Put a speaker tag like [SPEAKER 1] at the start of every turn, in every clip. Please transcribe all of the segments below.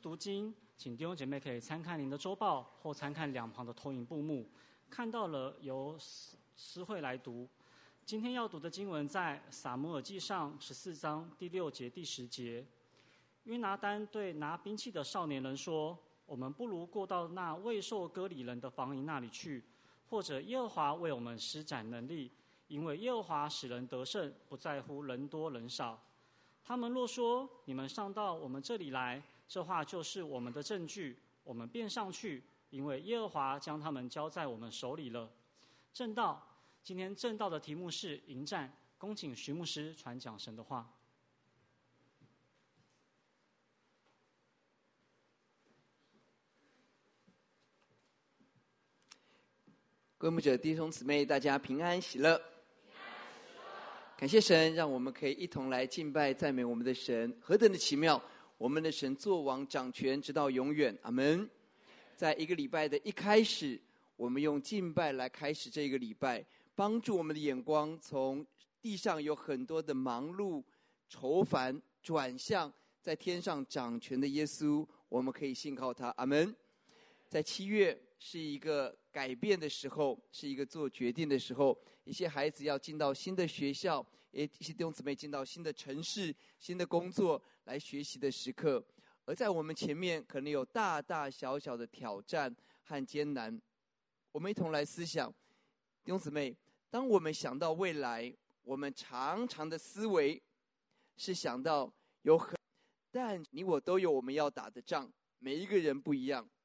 [SPEAKER 1] 读经，请弟兄姐妹可以参看您的周报或参看两旁的投影布幕，看到了由诗会来读。今天要读的经文在撒母耳记上14章第6节第10节。约拿单对拿兵器的少年人说：我们不如过到那未受割礼人的防营那里去，或者耶和华为我们施展能力，因为耶和华使人得胜，不在乎人多人少。他们若说你们上到我们这里来，这话就是我们的证据，我们便上去，因为耶和华将他们交在我们手里了。正道，今天正道的题目是迎战，恭请徐牧师传讲神的话。
[SPEAKER 2] 各位牧者弟兄姊妹，大家平安喜乐。感谢神，让我们可以一同来敬拜赞美我们的神，何等的奇妙！我们的神作王掌权直到永远，阿们。在一个礼拜的一开始，我们用敬拜来开始这个礼拜，帮助我们的眼光从地上有很多的忙碌愁烦，转向在天上掌权的耶稣，我们可以信靠他，阿们。在7月是一个改变的时候，是一个做决定的时候，一些孩子要进到新的学校，一些弟兄姊妹进到新的城市、新的工作来学习的时刻，而在我们前面可能有大大小小的挑战和艰难。我们一同来思想，弟兄姊妹，当我们想到未来，我们常常的思维是想到但你我都有我们要打的仗，每一个人不一样，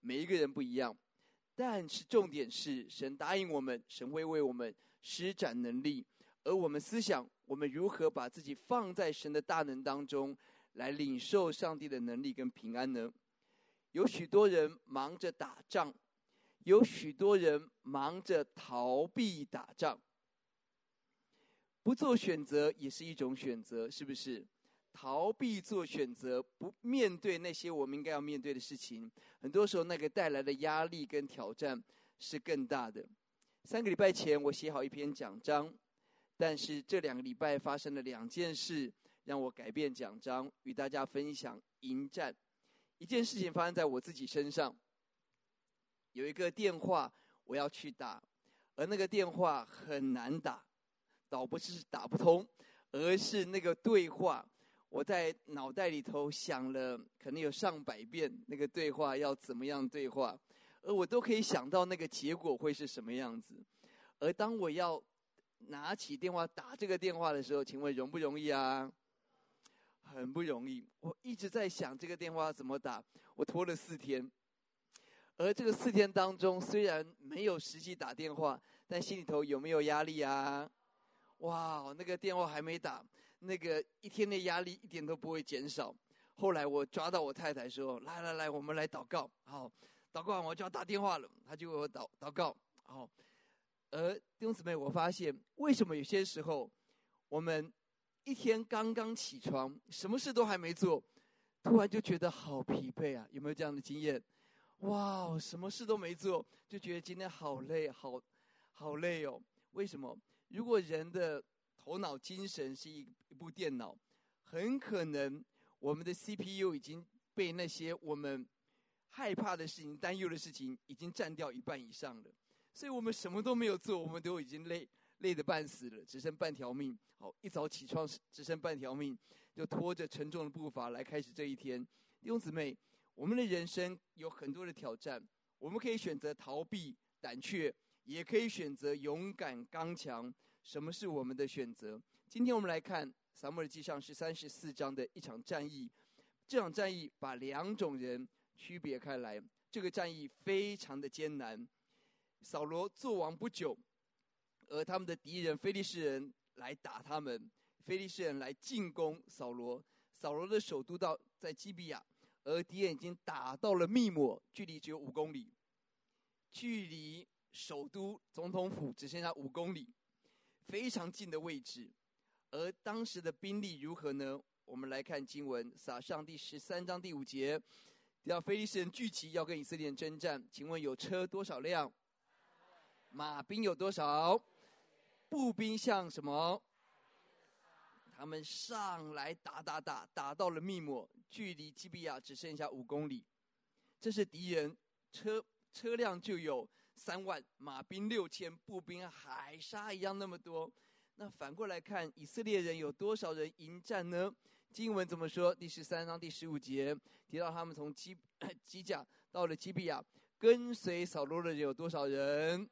[SPEAKER 2] 但是重点是神答应我们，神会为我们施展能力，而我们思想我们如何把自己放在神的大能当中，来领受上帝的能力跟平安呢？有许多人忙着打仗，有许多人忙着逃避打仗。不做选择也是一种选择，是不是？逃避做选择，不面对那些我们应该要面对的事情，很多时候那个带来的压力跟挑战是更大的。3个礼拜前我写好一篇讲章，但是这2个礼拜发生了2件事，让我改变讲章，与大家分享迎战。一件事情发生在我自己身上，有一个电话我要去打，而那个电话很难打，倒不是打不通，而是那个对话我在脑袋里头想了可能有上百遍，那个对话要怎么样对话，而我都可以想到那个结果会是什么样子。而当我要拿起电话打这个电话的时候，请问容不容易啊？很不容易。我一直在想这个电话怎么打，我拖了4天。而这个4天当中，虽然没有实际打电话，但心里头有没有压力啊？哇，那个电话还没打，那个一天的压力一点都不会减少。后来我抓到我太太说：“来，我们来祷告。”好，祷告完我就要打电话了，她就为我祷告。好，弟兄姊妹，我发现为什么有些时候我们一天刚刚起床，什么事都还没做，突然就觉得好疲惫啊？有没有这样的经验？哇，什么事都没做，就觉得今天好累，好累哦。为什么？如果人的头脑精神是一部电脑，很可能我们的 CPU 已经被那些我们害怕的事情、担忧的事情已经占掉1半以上了。所以我们什么都没有做，我们都已经累得半死了，只剩半条命。好，一早起床只剩半条命，就拖着沉重的步伐来开始这一天。弟兄姊妹，我们的人生有很多的挑战，我们可以选择逃避、胆怯，也可以选择勇敢刚强。什么是我们的选择？今天我们来看撒母耳记上是34章的一场战役。这场战役把2种人区别开来，这个战役非常的艰难。扫罗做王不久，而他们的敌人非利士人来打他们，非利士人来进攻扫罗。扫罗的首都在基比亚，而敌人已经打到了密抹，距离只有5公里，距离首都总统府只剩下5公里，非常近的位置。而当时的兵力如何呢？我们来看经文，撒上第13章第5节，提到非利士人聚集要跟以色列人征战，请问有车多少辆？马兵有多少？步兵像什么？ 他们上来打到了密抹，距离基比亚只剩下5公里。这是敌人车辆就有3万，马兵6000，步兵海沙一样那么多。那反过来看，以色列人有多少人迎战呢？经文怎么说？第13章第15节提到，他们从基甲到了基比亚，跟随扫罗的人有多少人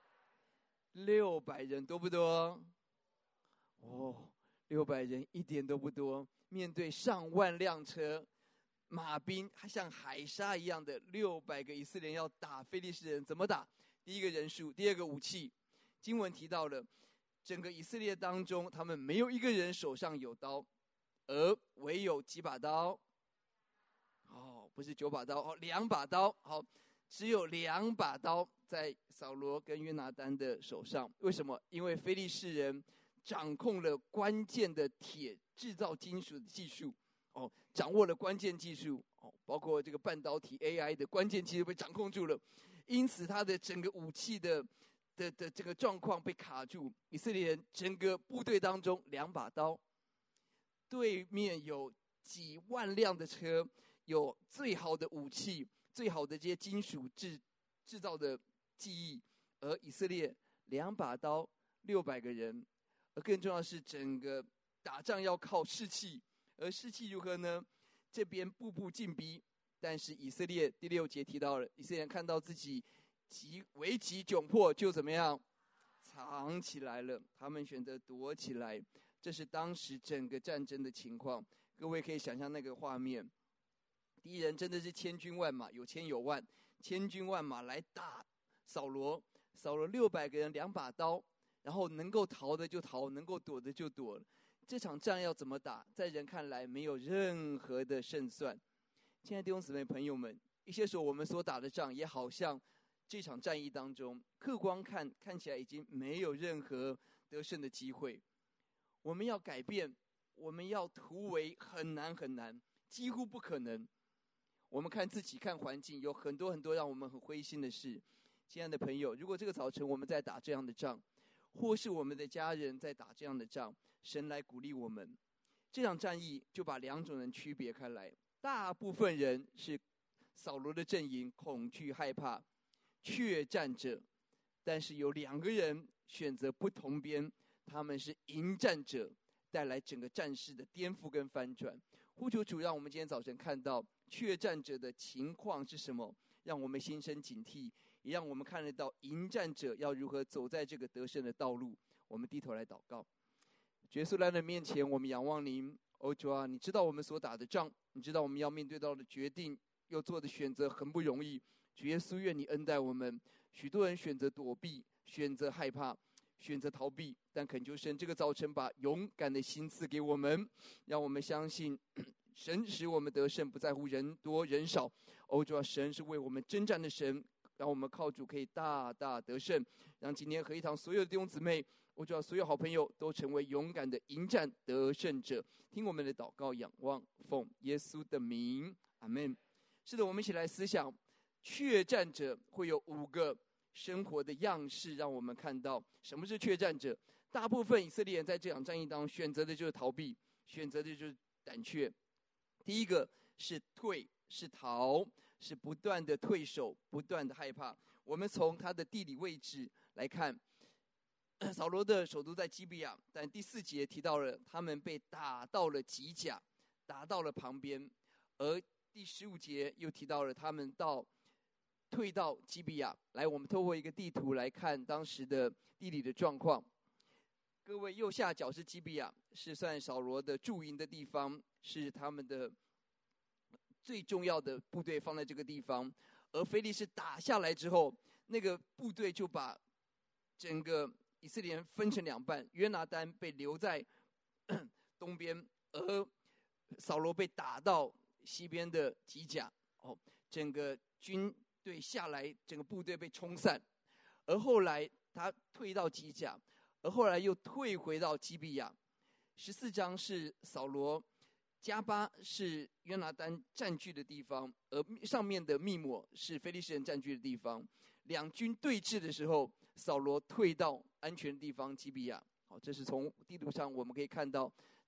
[SPEAKER 2] ？600人，多不多？哦，600人一点都不多。面对上万辆车，马兵还像海沙一样的600个以色列人要打非利士人，怎么打？第一个人数，第二个武器。经文提到了，整个以色列当中，他们没有一个人手上有刀，而唯有几把刀？不是9把刀，2把刀。好，只有2把刀在扫罗跟约拿单的手上。为什么？因为非利士人掌控了关键的铁制造金属的技术，掌握了关键技术，包括这个半导体 AI 的关键技术被掌控住了，因此他的整个武器的这个状况被卡住。以色列人整个部队当中2把刀，对面有几万辆的车，有最好的武器，最好的这些金属制造的技艺，而以色列2把刀，600个人。而更重要的是，整个打仗要靠士气，而士气如何呢？这边步步进逼，但是以色列第6节提到了，以色列人看到自己危急窘迫，就怎么样？藏起来了，他们选择躲起来。这是当时整个战争的情况，各位可以想象那个画面，敌人真的是千军万马，有千有万，千军万马来打扫罗600个人2把刀，然后能够逃的就逃，能够躲的就躲。这场仗要怎么打？在人看来没有任何的胜算。亲爱的弟兄姊妹朋友们，一些时候我们所打的仗也好像这场战役当中，客观看起来已经没有任何得胜的机会。我们要改变，我们要突围，很难很难，几乎不可能。我们看自己，看环境，有很多让我们很灰心的事。亲爱的朋友，如果这个早晨我们在打这样的仗，或是我们的家人在打这样的仗，神来鼓励我们。这场战役就把2种人区别开来，大部分人是扫罗的阵营，恐惧害怕，怯战者，但是有2个人选择不同边，他们是迎战者，带来整个战事的颠覆跟翻转。呼求主，让我们今天早晨看到怯战者的情况是什么，让我们心生警惕，也让我们看得到迎战者要如何走在这个得胜的道路。我们低头来祷告。主耶稣来到面前，我们仰望您。主啊，你知道我们所打的仗，你知道我们要面对到的决定，又做的选择很不容易。主耶稣，愿你恩待我们。许多人选择躲避，选择害怕，选择逃避，但恳求神这个早晨把勇敢的心赐给我们，让我们相信神使我们得胜，不在乎人多人少。主啊，神是为我们征战的神，让我们靠主可以大大得胜。让今天合一堂所有的弟兄姊妹，主啊，所有好朋友都成为勇敢的迎战得胜者。听我们的祷告，仰望，奉耶稣的名，阿们。是的，我们一起来思想，怯战者会有5个生活的样式，让我们看到什么是怯战者。大部分以色列人在这场战役当中选择的就是逃避，选择的就是胆怯。第一个是退，是逃，是不断的退守，不断的害怕。我们从他的地理位置来看，扫罗的首都在基比亚，但第4节提到了他们被打到了吉甲，打到了旁边，而第15节又提到了他们退到基比亚。来，我们透过一个地图来看当时的地理的状况。各位，右下角是基比亚，是算扫罗的驻营的地方，是他们的最重要的部队放在这个地方。而非利士打下来之后，那个部队就把整个以色列人分成2半，约拿单被留在东边，而扫罗被打到西边的吉甲。整个军队下来，整个部队被冲散。而后来他退到吉甲，而后来又退回到基比亚。14章是扫罗，加巴是约拿单占据的地方，而上面的密抹是非利士人占据的地方。2军对峙的时候，扫罗退到安全的地方基比亚。这是从地图上我们可以看到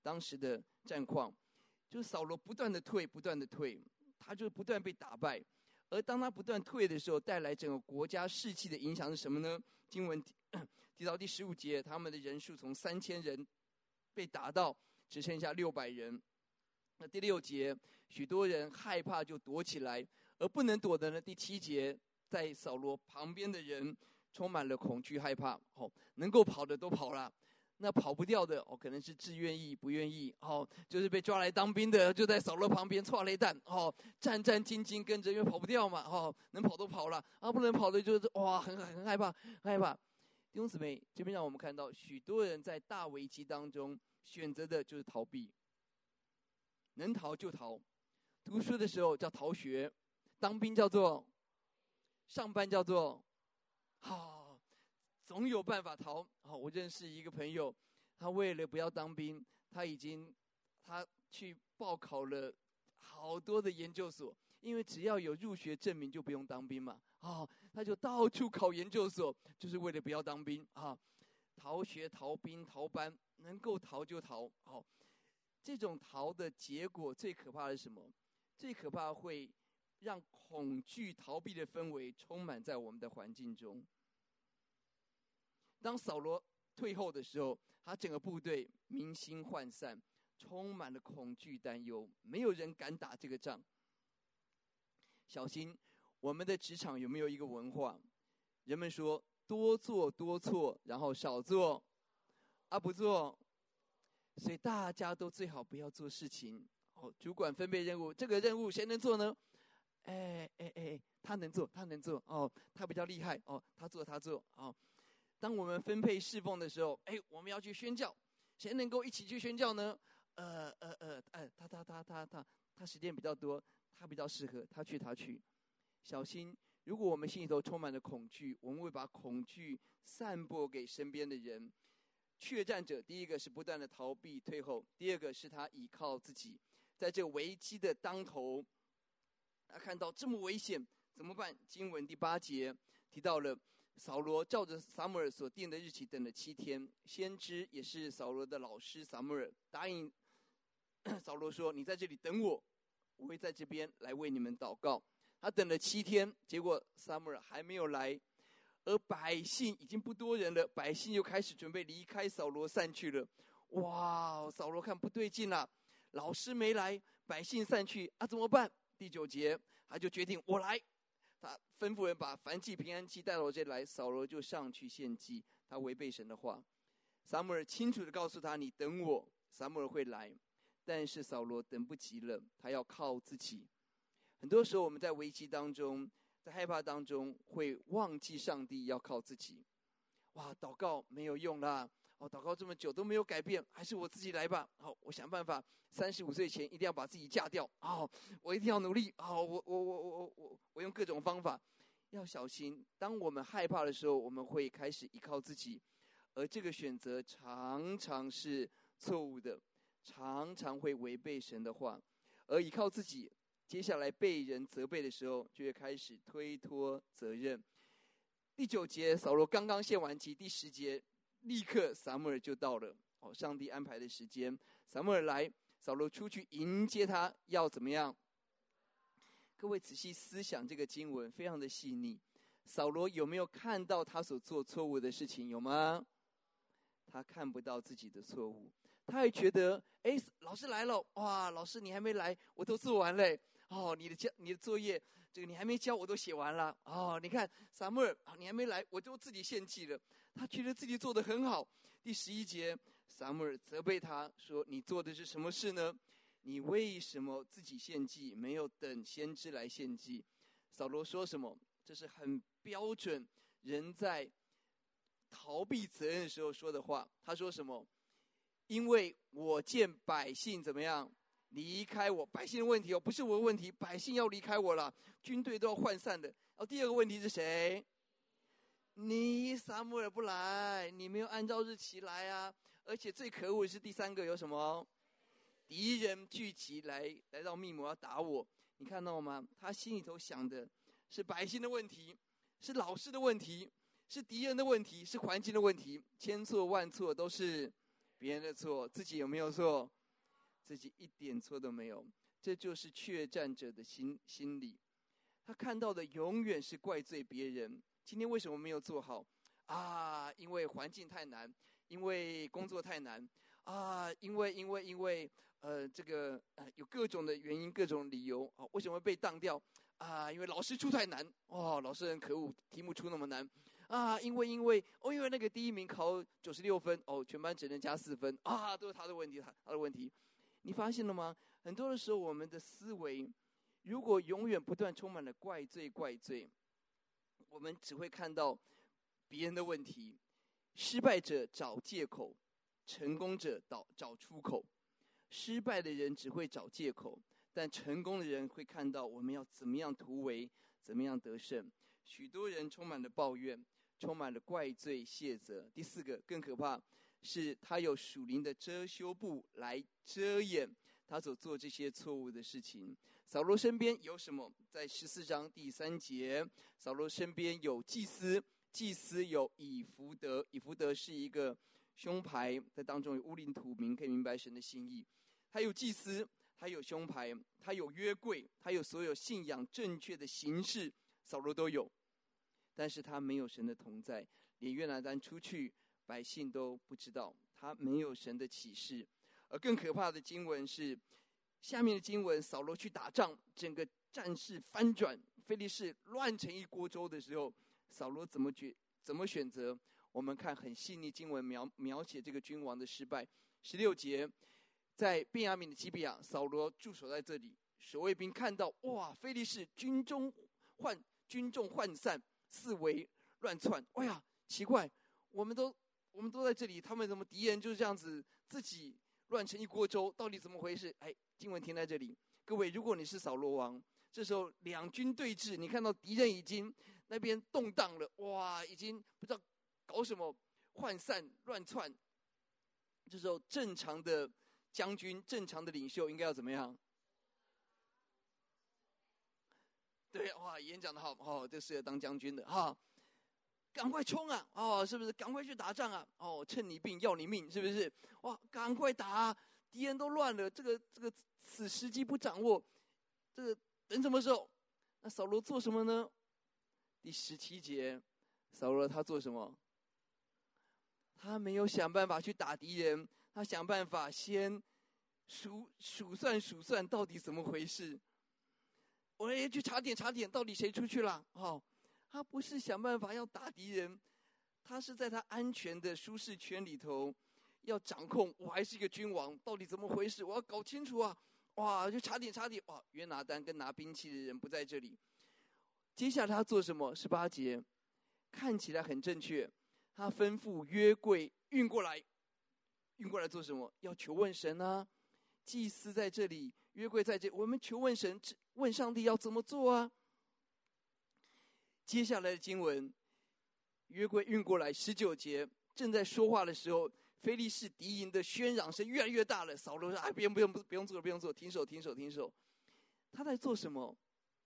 [SPEAKER 2] 当时的战况，就是扫罗不断的退，不断的退，他就不断被打败。而当他不断退的时候，带来整个国家士气的影响是什么呢？经文提到第15节，他们的人数从3000人被打到只剩下600人。那第6节，许多人害怕就躲起来，而不能躲的呢，第7节，在扫罗旁边的人充满了恐惧害怕。能够跑的都跑了，那跑不掉的可能是自愿意不愿意就是被抓来当兵的，就在扫罗旁边唰雷弹战战兢兢跟着，因为跑不掉嘛能跑都跑了不能跑的就是很害怕很害怕。弟兄姊妹，这边让我们看到许多人在大危机当中选择的就是逃避，能逃就逃。读书的时候叫逃学，当兵叫做上班，叫做总有办法逃。我认识一个朋友，他为了不要当兵，他去报考了好多的研究所，因为只要有入学证明就不用当兵嘛他就到处考研究所，就是为了不要当兵逃学、逃兵、逃班，能够逃就逃这种逃的结果最可怕的是什么？最可怕会让恐惧、逃避的氛围充满在我们的环境中。当扫罗退后的时候，他整个部队民心涣散，充满了恐惧担忧，没有人敢打这个仗。小心我们的职场有没有一个文化，人们说多做多错，然后少做不做，所以大家都最好不要做事情主管分配任务，这个任务谁能做呢？他能做他比较厉害他做当我们分配侍奉的时候我们要去宣教，谁能够一起去宣教呢？他时间比较多，他比较适合，他去。小心，如果我们心里头充满了恐惧，我们会把恐惧散播给身边的人。怯战者，第一个是不断的逃避退后，第二个是他倚靠自己。在这危机的当头，他看到这么危险怎么办？经文第8节提到了扫罗照着撒母耳所定的日期等了7天，先知也是扫罗的老师撒母耳答应扫罗说，你在这里等我，我会在这边来为你们祷告。他等了7天，结果撒母耳还没有来，而百姓已经不多人了，百姓又开始准备离开扫罗散去了。扫罗看不对劲了，老师没来，百姓散去怎么办？第9节他就决定我来，他吩咐人把燔祭平安祭带到我这里来，扫罗就上去献祭。他违背神的话，撒母耳清楚地告诉他，你等我，撒母耳会来。但是扫罗等不及了，他要靠自己。很多时候我们在危机当中，在害怕当中会忘记上帝，要靠自己。祷告没有用啦祷告这么久都没有改变，还是我自己来吧我想办法，35岁前一定要把自己嫁掉我一定要努力我用各种方法。要小心，当我们害怕的时候，我们会开始依靠自己，而这个选择常常是错误的，常常会违背神的话。而依靠自己，接下来被人责备的时候，就会开始推脱责任。第9节扫罗刚刚献完祭，第10节立刻撒母耳就到了上帝安排的时间，撒母耳来，扫罗出去迎接他，要怎么样？各位仔细思想这个经文非常的细腻。扫罗有没有看到他所做错误的事情？有吗？他看不到自己的错误，他还觉得老师来了，老师你还没来，我都做完了你的作业这个你还没交，我都写完了你看撒母耳你还没来，我就自己献祭了。他觉得自己做得很好。第11节撒母耳责备他说，你做的是什么事呢？你为什么自己献祭，没有等先知来献祭？扫罗说什么？这是很标准人在逃避责任的时候说的话。他说什么？因为我见百姓怎么样离开我，百姓的问题不是我的问题，百姓要离开我了，军队都要涣散的。第二个问题是谁？你撒母耳不来，你没有按照日期来而且最可恶的是第3个有什么？敌人聚集来到密谋要打我。你看到吗？他心里头想的是百姓的问题，是老师的问题，是敌人的问题，是环境的问题，千错万错都是别人的错，自己有没有错？自己一点错都没有。这就是怯战者的心理，他看到的永远是怪罪别人。今天为什么没有做好啊？因为环境太难，因为工作太难啊，因为有各种的原因，各种理由啊，为什么被当掉啊？因为老师出太难哦，老师很可恶，题目出那么难啊，因为那个第一名考96分哦，全班只能加4分啊，都是他的问题，他的问题。你发现了吗？很多的时候，我们的思维如果永远不断充满了怪罪，我们只会看到别人的问题。失败者找借口，成功者找出口。失败的人只会找借口，但成功的人会看到我们要怎么样突围，怎么样得胜。许多人充满了抱怨，充满了怪罪卸责。第4个更可怕，是他有属灵的遮羞布来遮掩他所做这些错误的事情。扫罗身边有什么？在14章第3节，扫罗身边有祭司，祭司有以弗得，以弗得是一个胸牌，在当中有乌灵土明，可以明白神的心意。他有祭司，他有胸牌，他有约柜，他有所有信仰正确的形式，扫罗都有。但是他没有神的同在，连约拿单出去，百姓都不知道，他没有神的启示。而更可怕的经文是下面的经文，扫罗去打仗，整个战事翻转，非利士乱成一锅粥的时候，扫罗怎么选择？我们看很细腻经文描写这个君王的失败。16节，在便雅悯的基比亚，扫罗驻守在这里，守卫兵看到，哇，非利士军众涣散，四围乱窜。哎呀，奇怪，我们都在这里，他们怎么敌人就是这样子自己乱成一锅粥？到底怎么回事？经文停在这里。各位，如果你是扫罗王，这时候两军对峙，你看到敌人已经那边动荡了，哇，已经不知道搞什么，涣散乱窜。这时候正常的将军、正常的领袖应该要怎么样？对，哇，演讲的好哦，这适合当将军的哈。赶快冲啊！哦，是不是？赶快去打仗啊！哦，趁你病要你命，是不是？哇，赶快打啊！敌人都乱了，这个此时机不掌握，这个等什么时候？那扫罗做什么呢？第17节，扫罗他做什么？他没有想办法去打敌人，他想办法先数算到底怎么回事。我也去查点，到底谁出去了？哦，他不是想办法要打敌人，他是在他安全的舒适圈里头，要掌控。我还是一个君王，到底怎么回事？我要搞清楚啊！哇，就查点。哇，约拿单跟拿兵器的人不在这里。接下来他做什么？18节，看起来很正确。他吩咐约柜运过来做什么？要求问神啊！祭司在这里，约柜在这，我们求问神，问上帝要怎么做啊？接下来的经文，约柜运过来，19节，正在说话的时候，非利士敌营的喧嚷声越来越大了。扫罗说：“不用做，停手。”他在做什么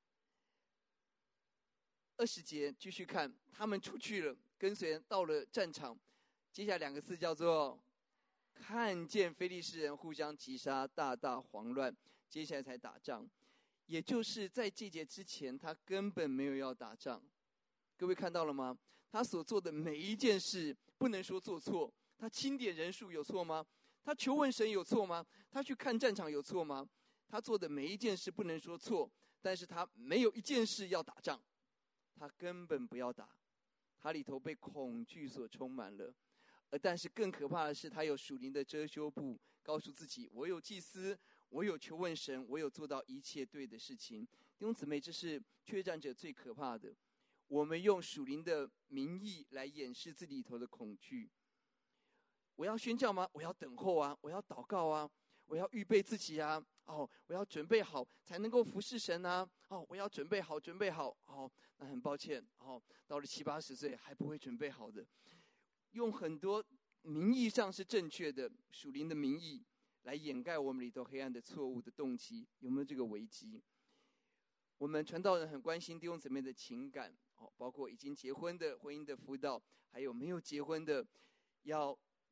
[SPEAKER 2] ？20节继续看，他们出去了，跟随人到了战场。接下来2个字叫做看见非利士人互相击杀，大慌乱。接下来才打仗，也就是在这节之前，他根本没有要打仗。各位看到了吗？他所做的每一件事，不能说做错。他清点人数有错吗？他求问神有错吗？他去看战场有错吗？他做的每一件事不能说错，但是他没有一件事要打仗，他根本不要打。他里头被恐惧所充满了。但是更可怕的是，他有属灵的遮羞布，告诉自己：我有祭司，我有求问神，我有做到一切对的事情。弟兄姊妹，这是缺战者最可怕的。我们用属灵的名义来掩饰自己里头的恐惧。我要宣教吗？我要等候啊，我要祷告啊，我要预备自己啊。我要准备好才能够服侍神啊。我要准备好。那很抱歉，到了70、80岁还不会准备好的。用很多名义上是正确的属灵的名义来掩盖我们里头黑暗的错误的动机，有没有这个危机？我们传道人很关心弟兄姊妹的情感，包括已经结婚的婚姻的辅导，还有没有结婚的，要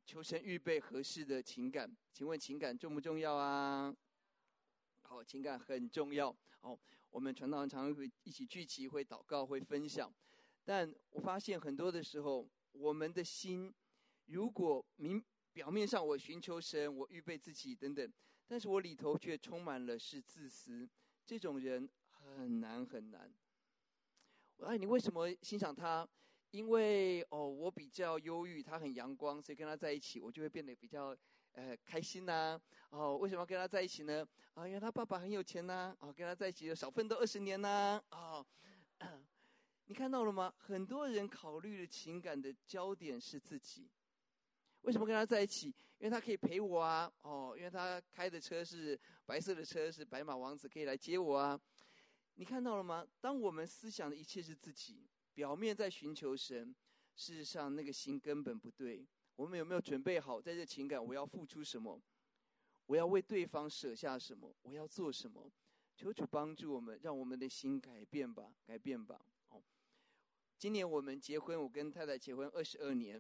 [SPEAKER 2] 求神预备合适的情感。请问情感重不重要啊？好，情感很重要。好，我们传道人常常会一起聚集，会祷告，会分享。但我发现很多的时候，我们的心如果表面上我寻求神，我预备自己等等，但是我里头却充满了是自私，这种人很难很难。你为什么欣赏他？因为我比较忧郁，他很阳光，所以跟他在一起，我就会变得比较开心呐。为什么要跟他在一起呢？因为他爸爸很有钱呐。跟他在一起少奋斗20年呐。你看到了吗？很多人考虑的情感的焦点是自己。为什么跟他在一起？因为他可以陪我啊。因为他开的车是白色的车，是白马王子，可以来接我啊。你看到了吗？当我们思想的一切是自己，表面在寻求神，事实上那个心根本不对。我们有没有准备好在这情感我要付出什么？我要为对方舍下什么？我要做什么？求主帮助我们，让我们的心改变吧，改变吧。今年我们结婚，我跟太太结婚22年。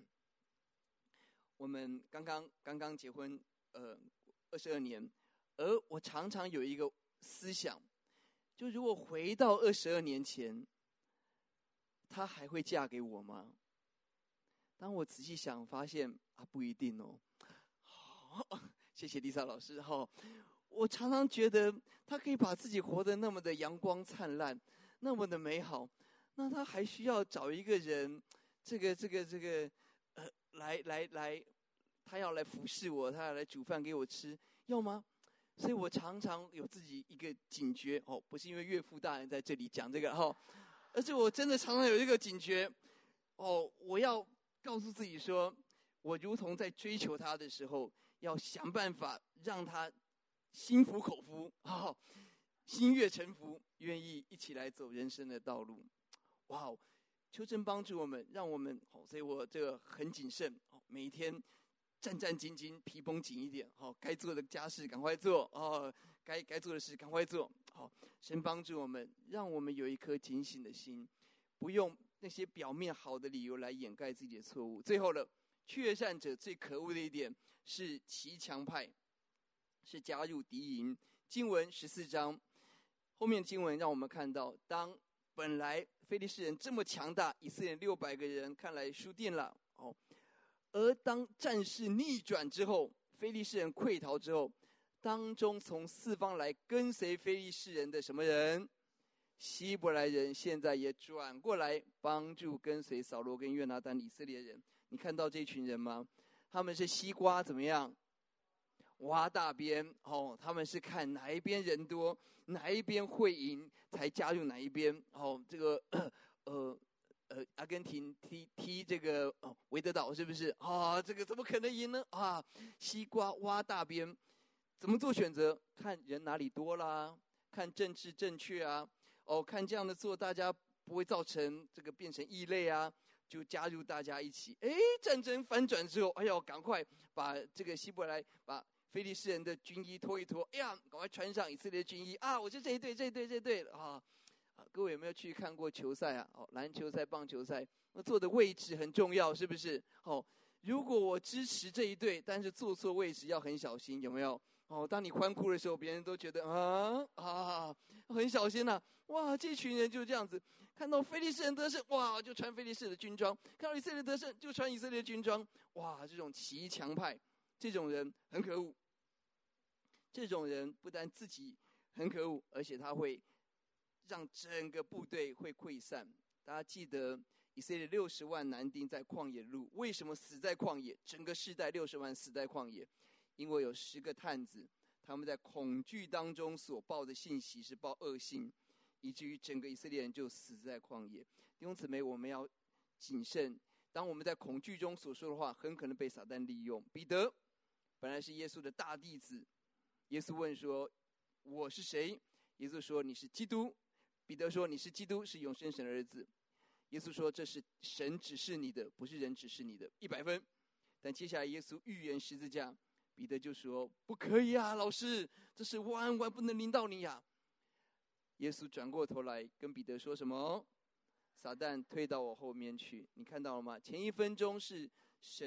[SPEAKER 2] 我们刚刚结婚22年，而我常常有一个思想，就如果回到22年前，她还会嫁给我吗？当我仔细想，发现不一定哦。谢谢丽莎老师。我常常觉得她可以把自己活得那么的阳光灿烂，那么的美好，那她还需要找一个人，来，她要来服侍我，她要来煮饭给我吃，要吗？所以我常常有自己一个警觉。不是因为岳父大人在这里讲这个而是我真的常常有一个警觉。我要告诉自己说，我如同在追求他的时候，要想办法让他心服口服，心悦诚服，愿意一起来走人生的道路。求神帮助我们，让我们所以我这个很谨慎，每一天战战兢兢，皮绷紧一点。该做的家事赶快做，该做的事赶快做。神帮助我们，让我们有一颗警醒的心，不用那些表面好的理由来掩盖自己的错误。最后了，缺善者最可恶的一点是骑墙派，是加入敌营。经文14章后面经文让我们看到，当本来非利士人这么强大，以色列600个人看来输定了。而当战事逆转之后，非利士人溃逃之后，当中从四方来跟随非利士人的什么人？希伯来人现在也转过来帮助跟随扫罗跟约拿单以色列人。你看到这群人吗？他们是西瓜怎么样挖大边。他们是看哪一边人多，哪一边会赢才加入哪一边。这个阿根廷踢这个维德岛是不是这个怎么可能赢呢？西瓜挖大边，怎么做选择？看人哪里多啦，看政治正确啊。看这样的做，大家不会造成这个变成异类啊，就加入大家一起。战争反转之后，赶快把这个希伯来把非利士人的军衣脱一脱，赶快穿上以色列军衣我就这一队各位有没有去看过球赛啊？篮球赛、棒球赛，那坐的位置很重要，是不是？如果我支持这一队，但是坐错位置要很小心，有没有？当你欢呼的时候，别人都觉得很小心呐。这群人就这样子，看到非利士人得胜，就穿非利士的军装；看到以色列得胜，就穿以色列军装。这种骑墙派，这种人很可恶。这种人不但自己很可恶，而且他会让整个部队会溃散。大家记得以色列60万男丁在旷野路，为什么死在旷野？整个世代60万死在旷野，因为有10个探子，他们在恐惧当中所报的信息是报恶信，以至于整个以色列人就死在旷野。弟兄姊妹，我们要谨慎，当我们在恐惧中所说的话，很可能被撒旦利用。彼得本来是耶稣的大弟子，耶稣问说：“我是谁？”耶稣说：“你是基督。”彼得说：“你是基督，是永生神的儿子。”耶稣说：“这是神指示你的，不是人指示你的，100分。”但接下来耶稣预言十字架，彼得就说：“不可以啊，老师，这是万万不能临到你呀。”耶稣转过头来跟彼得说什么？撒旦退到我后面去。你看到了吗？前1分钟是神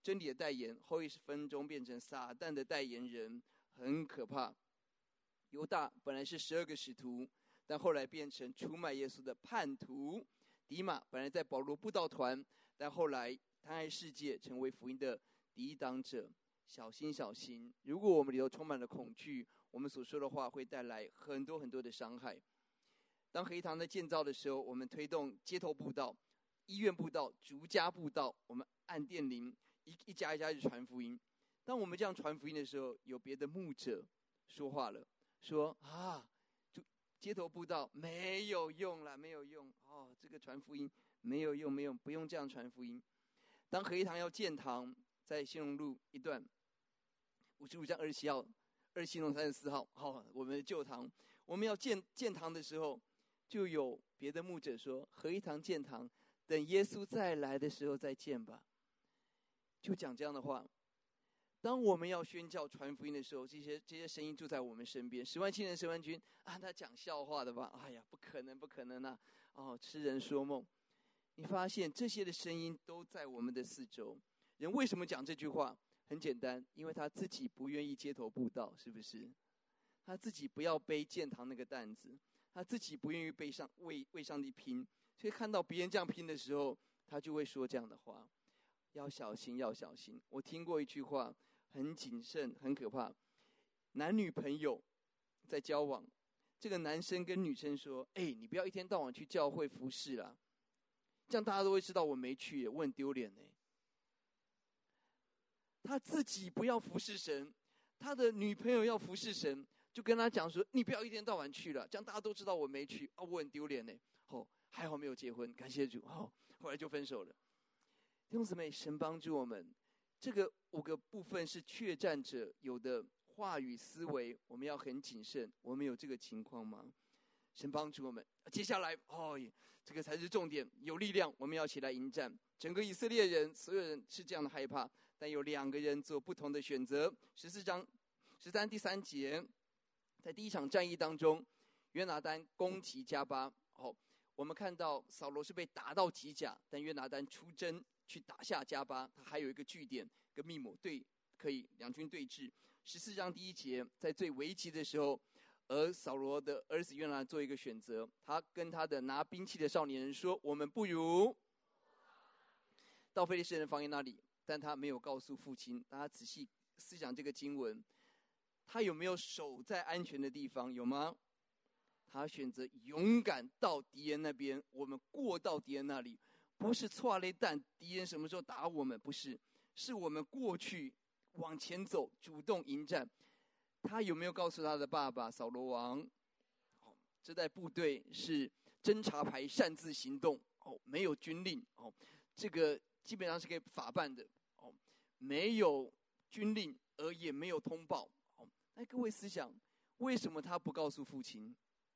[SPEAKER 2] 真理的代言，后1分钟变成撒旦的代言人，很可怕。犹大本来是12个使徒，但后来变成出卖耶稣的叛徒。迪马本来在保罗布道团，但后来贪爱世界，成为福音的抵挡者。小心小心，如果我们里头充满了恐惧，我们所说的话会带来很多很多的伤害。当合一堂在建造的时候，我们推动街头布道、医院布道、逐家布道，我们按电铃一家一家去传福音。当我们这样传福音的时候，有别的牧者说话了，说街头布道没有用了，没有用哦，这个传福音没有用，不用这样传福音。当合一堂要建堂，在新荣路一段55章27号、27弄34号，我们的旧堂，我们要建堂的时候，就有别的牧者说，合一堂建堂，等耶稣再来的时候再建吧，就讲这样的话。当我们要宣教传福音的时候，这些声音就在我们身边。10万青年10万军他讲笑话的吧？哎呀，不可能啊！痴人说梦。你发现这些的声音都在我们的四周。人为什么讲这句话？很简单，因为他自己不愿意街头布道，是不是？他自己不要背建堂那个担子，他自己不愿意为上帝拼，所以看到别人这样拼的时候，他就会说这样的话。要小心，要小心。我听过一句话，很谨慎，很可怕。男女朋友在交往，这个男生跟女生说：“你不要一天到晚去教会服侍啦，这样大家都会知道我没去，我很丢脸。”他自己不要服侍神，他的女朋友要服侍神，就跟他讲说：“你不要一天到晚去了，这样大家都知道我没去我很丢脸。”还好没有结婚，感谢主。后来就分手了。弟兄姊妹，神帮助我们。这个5个部分是确战者有的话语思维，我们要很谨慎。我们有这个情况吗？神帮助我们。接下来这个才是重点，有力量，我们要起来迎战。整个以色列人，所有人是这样的害怕，但有2个人做不同的选择。14章13第3节，在第一场战役当中，约拿单攻击加巴。我们看到扫罗是被打到极甲，但约拿单出征去打下加巴，他还有一个据点跟密抹可以两军对峙。14章第1节，在最危急的时候，而扫罗的儿子约拿单做一个选择，他跟他的拿兵器的少年人说：“我们不如到非利士人防营那里。”但他没有告诉父亲。大家仔细思想这个经文，他有没有守在安全的地方？有吗？他选择勇敢到敌人那边，我们过到敌人那里，不是错雷弹，敌人什么时候打我们？不是，是我们过去往前走，主动迎战。他有没有告诉他的爸爸扫罗王？这代部队是侦察排擅自行动，没有军令，这个基本上是可以法办的，没有军令而也没有通报。那各位思想，为什么他不告诉父亲？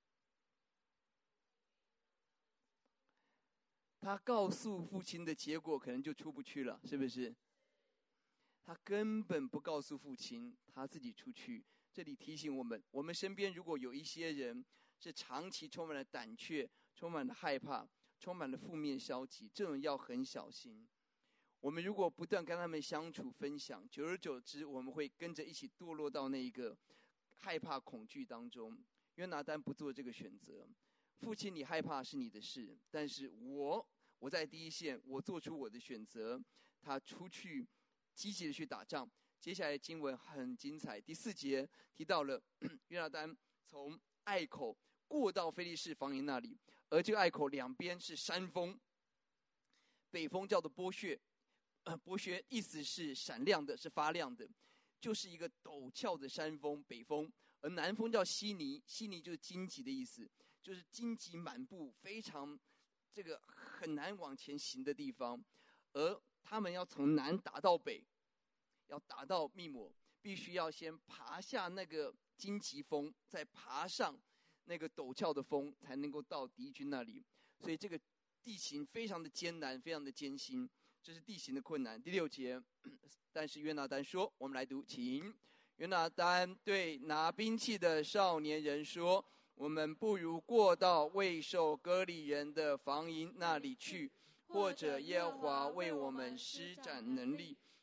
[SPEAKER 2] 他告诉父亲的结果可能就出不去了，是不是？他根本不告诉父亲，他自己出去。这里提醒我们，我们身边如果有一些人是长期充满了胆怯，充满了害怕，充满了负面消极，这种要很小心。我们如果不断跟他们相处分享，久而久之，我们会跟着一起堕落到那一个害怕恐惧当中。约拿单不做这个选择。父亲，你害怕是你的事，但是我在第一线，我做出我的选择。他出去积极的去打仗。接下来经文很精彩，第4节提到了约拿单从隘口过到非利士防营那里，而这个隘口两边是山峰，北峰叫做波薛，波薛意思是闪亮的，是发亮的，就是一个陡峭的山峰，北峰。而南峰叫西尼，西尼就是荆棘的意思，就是荆棘满布，非常这个很难往前行的地方。而他们要从南打到北，要打到密抹，必须要先爬下那个荆棘峰，再爬上那个陡峭的峰，才能够到敌军那里。所以这个地形非常的艰难，非常的艰辛，这是地形的困难。第6节，但是约拿单说，我们来读，请。约拿单对拿兵器的少年人说，我们不如过到未受割礼人的防营那里去，或者耶和华为我们施展能力，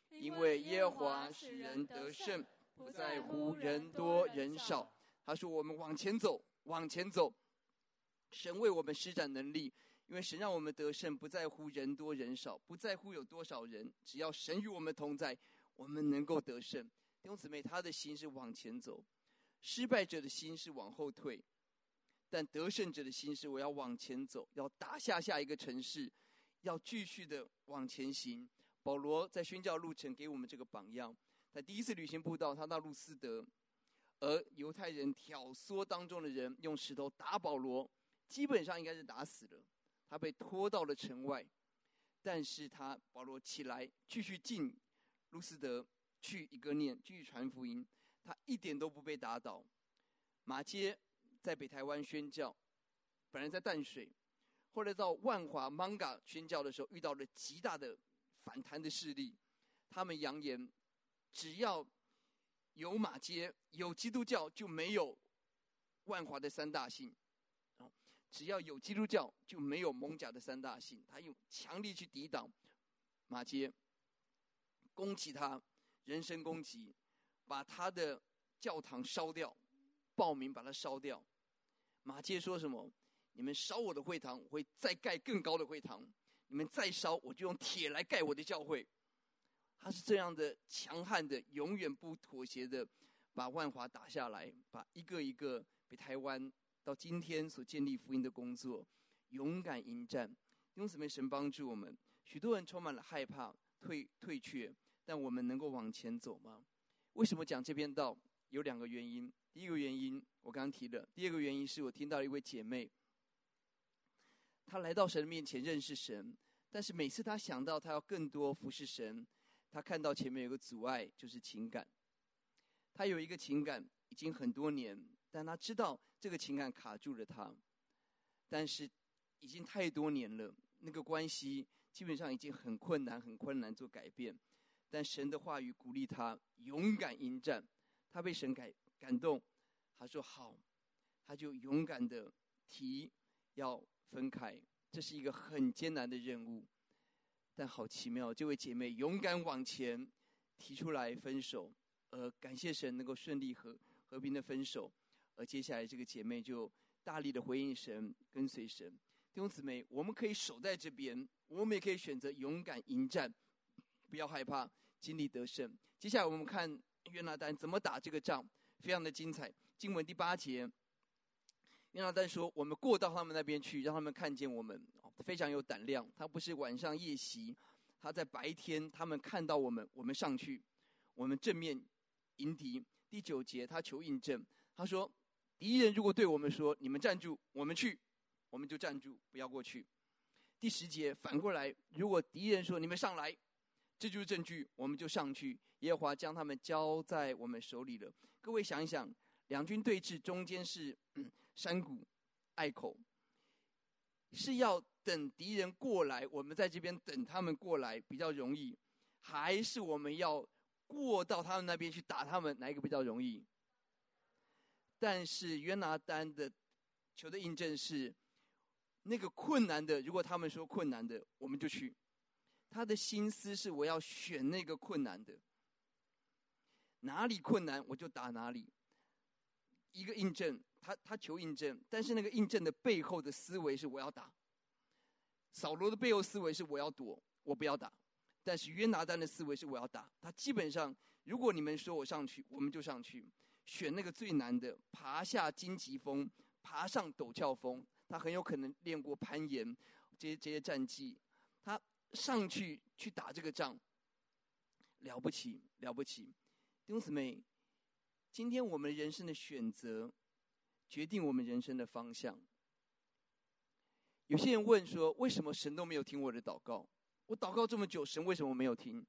[SPEAKER 2] 因为耶和华使人得胜，不在乎人多人少。他说我们往前走，往前走。神为我们施展能力，因为神让我们得胜，不在乎人多人少，不在乎有多少人，只要神与我们同在，我们能够得胜。弟兄姊妹，他的心是往前走，失败者的心是往后退，但得胜者的心是我要往前走，要打下一个城市，要继续的往前行。保罗在宣教路程给我们这个榜样。他第一次旅行布道，他到路斯德，而犹太人挑唆当中的人用石头打保罗，基本上应该是打死了。他被拖到了城外，但是保罗起来继续进路斯德，去以哥念，继续传福音，他一点都不被打倒。马街在北台湾宣教，本来在淡水，后来到万华 Manga 宣教的时候，遇到了极大的反弹的势力。他们扬言，只要有马街有基督教，就没有万华的三大信。只要有基督教，就没有蒙甲的三大信。他用强力去抵挡马街，攻击他，人身攻击，把他的教堂烧掉，暴民把它烧掉。马街说什么？你们烧我的会堂，我会再盖更高的会堂；你们再烧，我就用铁来盖我的教会。他是这样的强悍的，永远不妥协的，把万华打下来，把一个一个北台湾到今天所建立福音的工作，勇敢迎战。弟兄姊妹，神帮助我们。许多人充满了害怕、退却，但我们能够往前走吗？为什么讲这篇道？有2个原因。第一个原因我刚刚提了，第二个原因是我听到了一位姐妹，她来到神的面前认识神，但是每次她想到她要更多服侍神，她看到前面有个阻碍，就是情感。她有一个情感已经很多年，但她知道这个情感卡住了她，但是已经太多年了，那个关系基本上已经很困难做改变。但神的话语鼓励她勇敢迎战。她被神感动，她说好，她就勇敢的提要分开。这是一个很艰难的任务，但好奇妙，这位姐妹勇敢往前提出来分手，感谢神能够顺利和平的分手。而接下来这个姐妹就大力的回应神，跟随神。弟兄姊妹，我们可以守在这边，我们也可以选择勇敢迎战，不要害怕，经历得胜。接下来我们看约拿单怎么打这个仗，非常的精彩。经文第8节，约拿单说，我们过到他们那边去，让他们看见我们。非常有胆量，他不是晚上夜袭，他在白天，他们看到我们，我们上去，我们正面迎敌。第9节，他求印证，他说，敌人如果对我们说，你们站住，我们去，我们就站住，不要过去。第10节，反过来，如果敌人说，你们上来，这就是证据，我们就上去。耶和华将他们交在我们手里了。各位想一想，两军对峙，中间是山谷隘口，是要等敌人过来，我们在这边等他们过来比较容易，还是我们要过到他们那边去打他们，哪一个比较容易？但是约拿单的求的印证是，那个困难的，如果他们说困难的，我们就去。他的心思是我要选那个困难的，哪里困难我就打哪里。一个印证，他求印证，但是那个印证的背后的思维是我要打。扫罗的背后思维是我要躲，我不要打。但是约拿单的思维是我要打。他基本上，如果你们说我上去，我们就上去，选那个最难的，爬下荆棘峰，爬上陡峭峰。他很有可能练过攀岩这些战绩，他上去打这个仗，了不起了不起。弟兄姊妹，今天我们人生的选择决定我们人生的方向。有些人问说，为什么神都没有听我的祷告？我祷告这么久，神为什么没有听？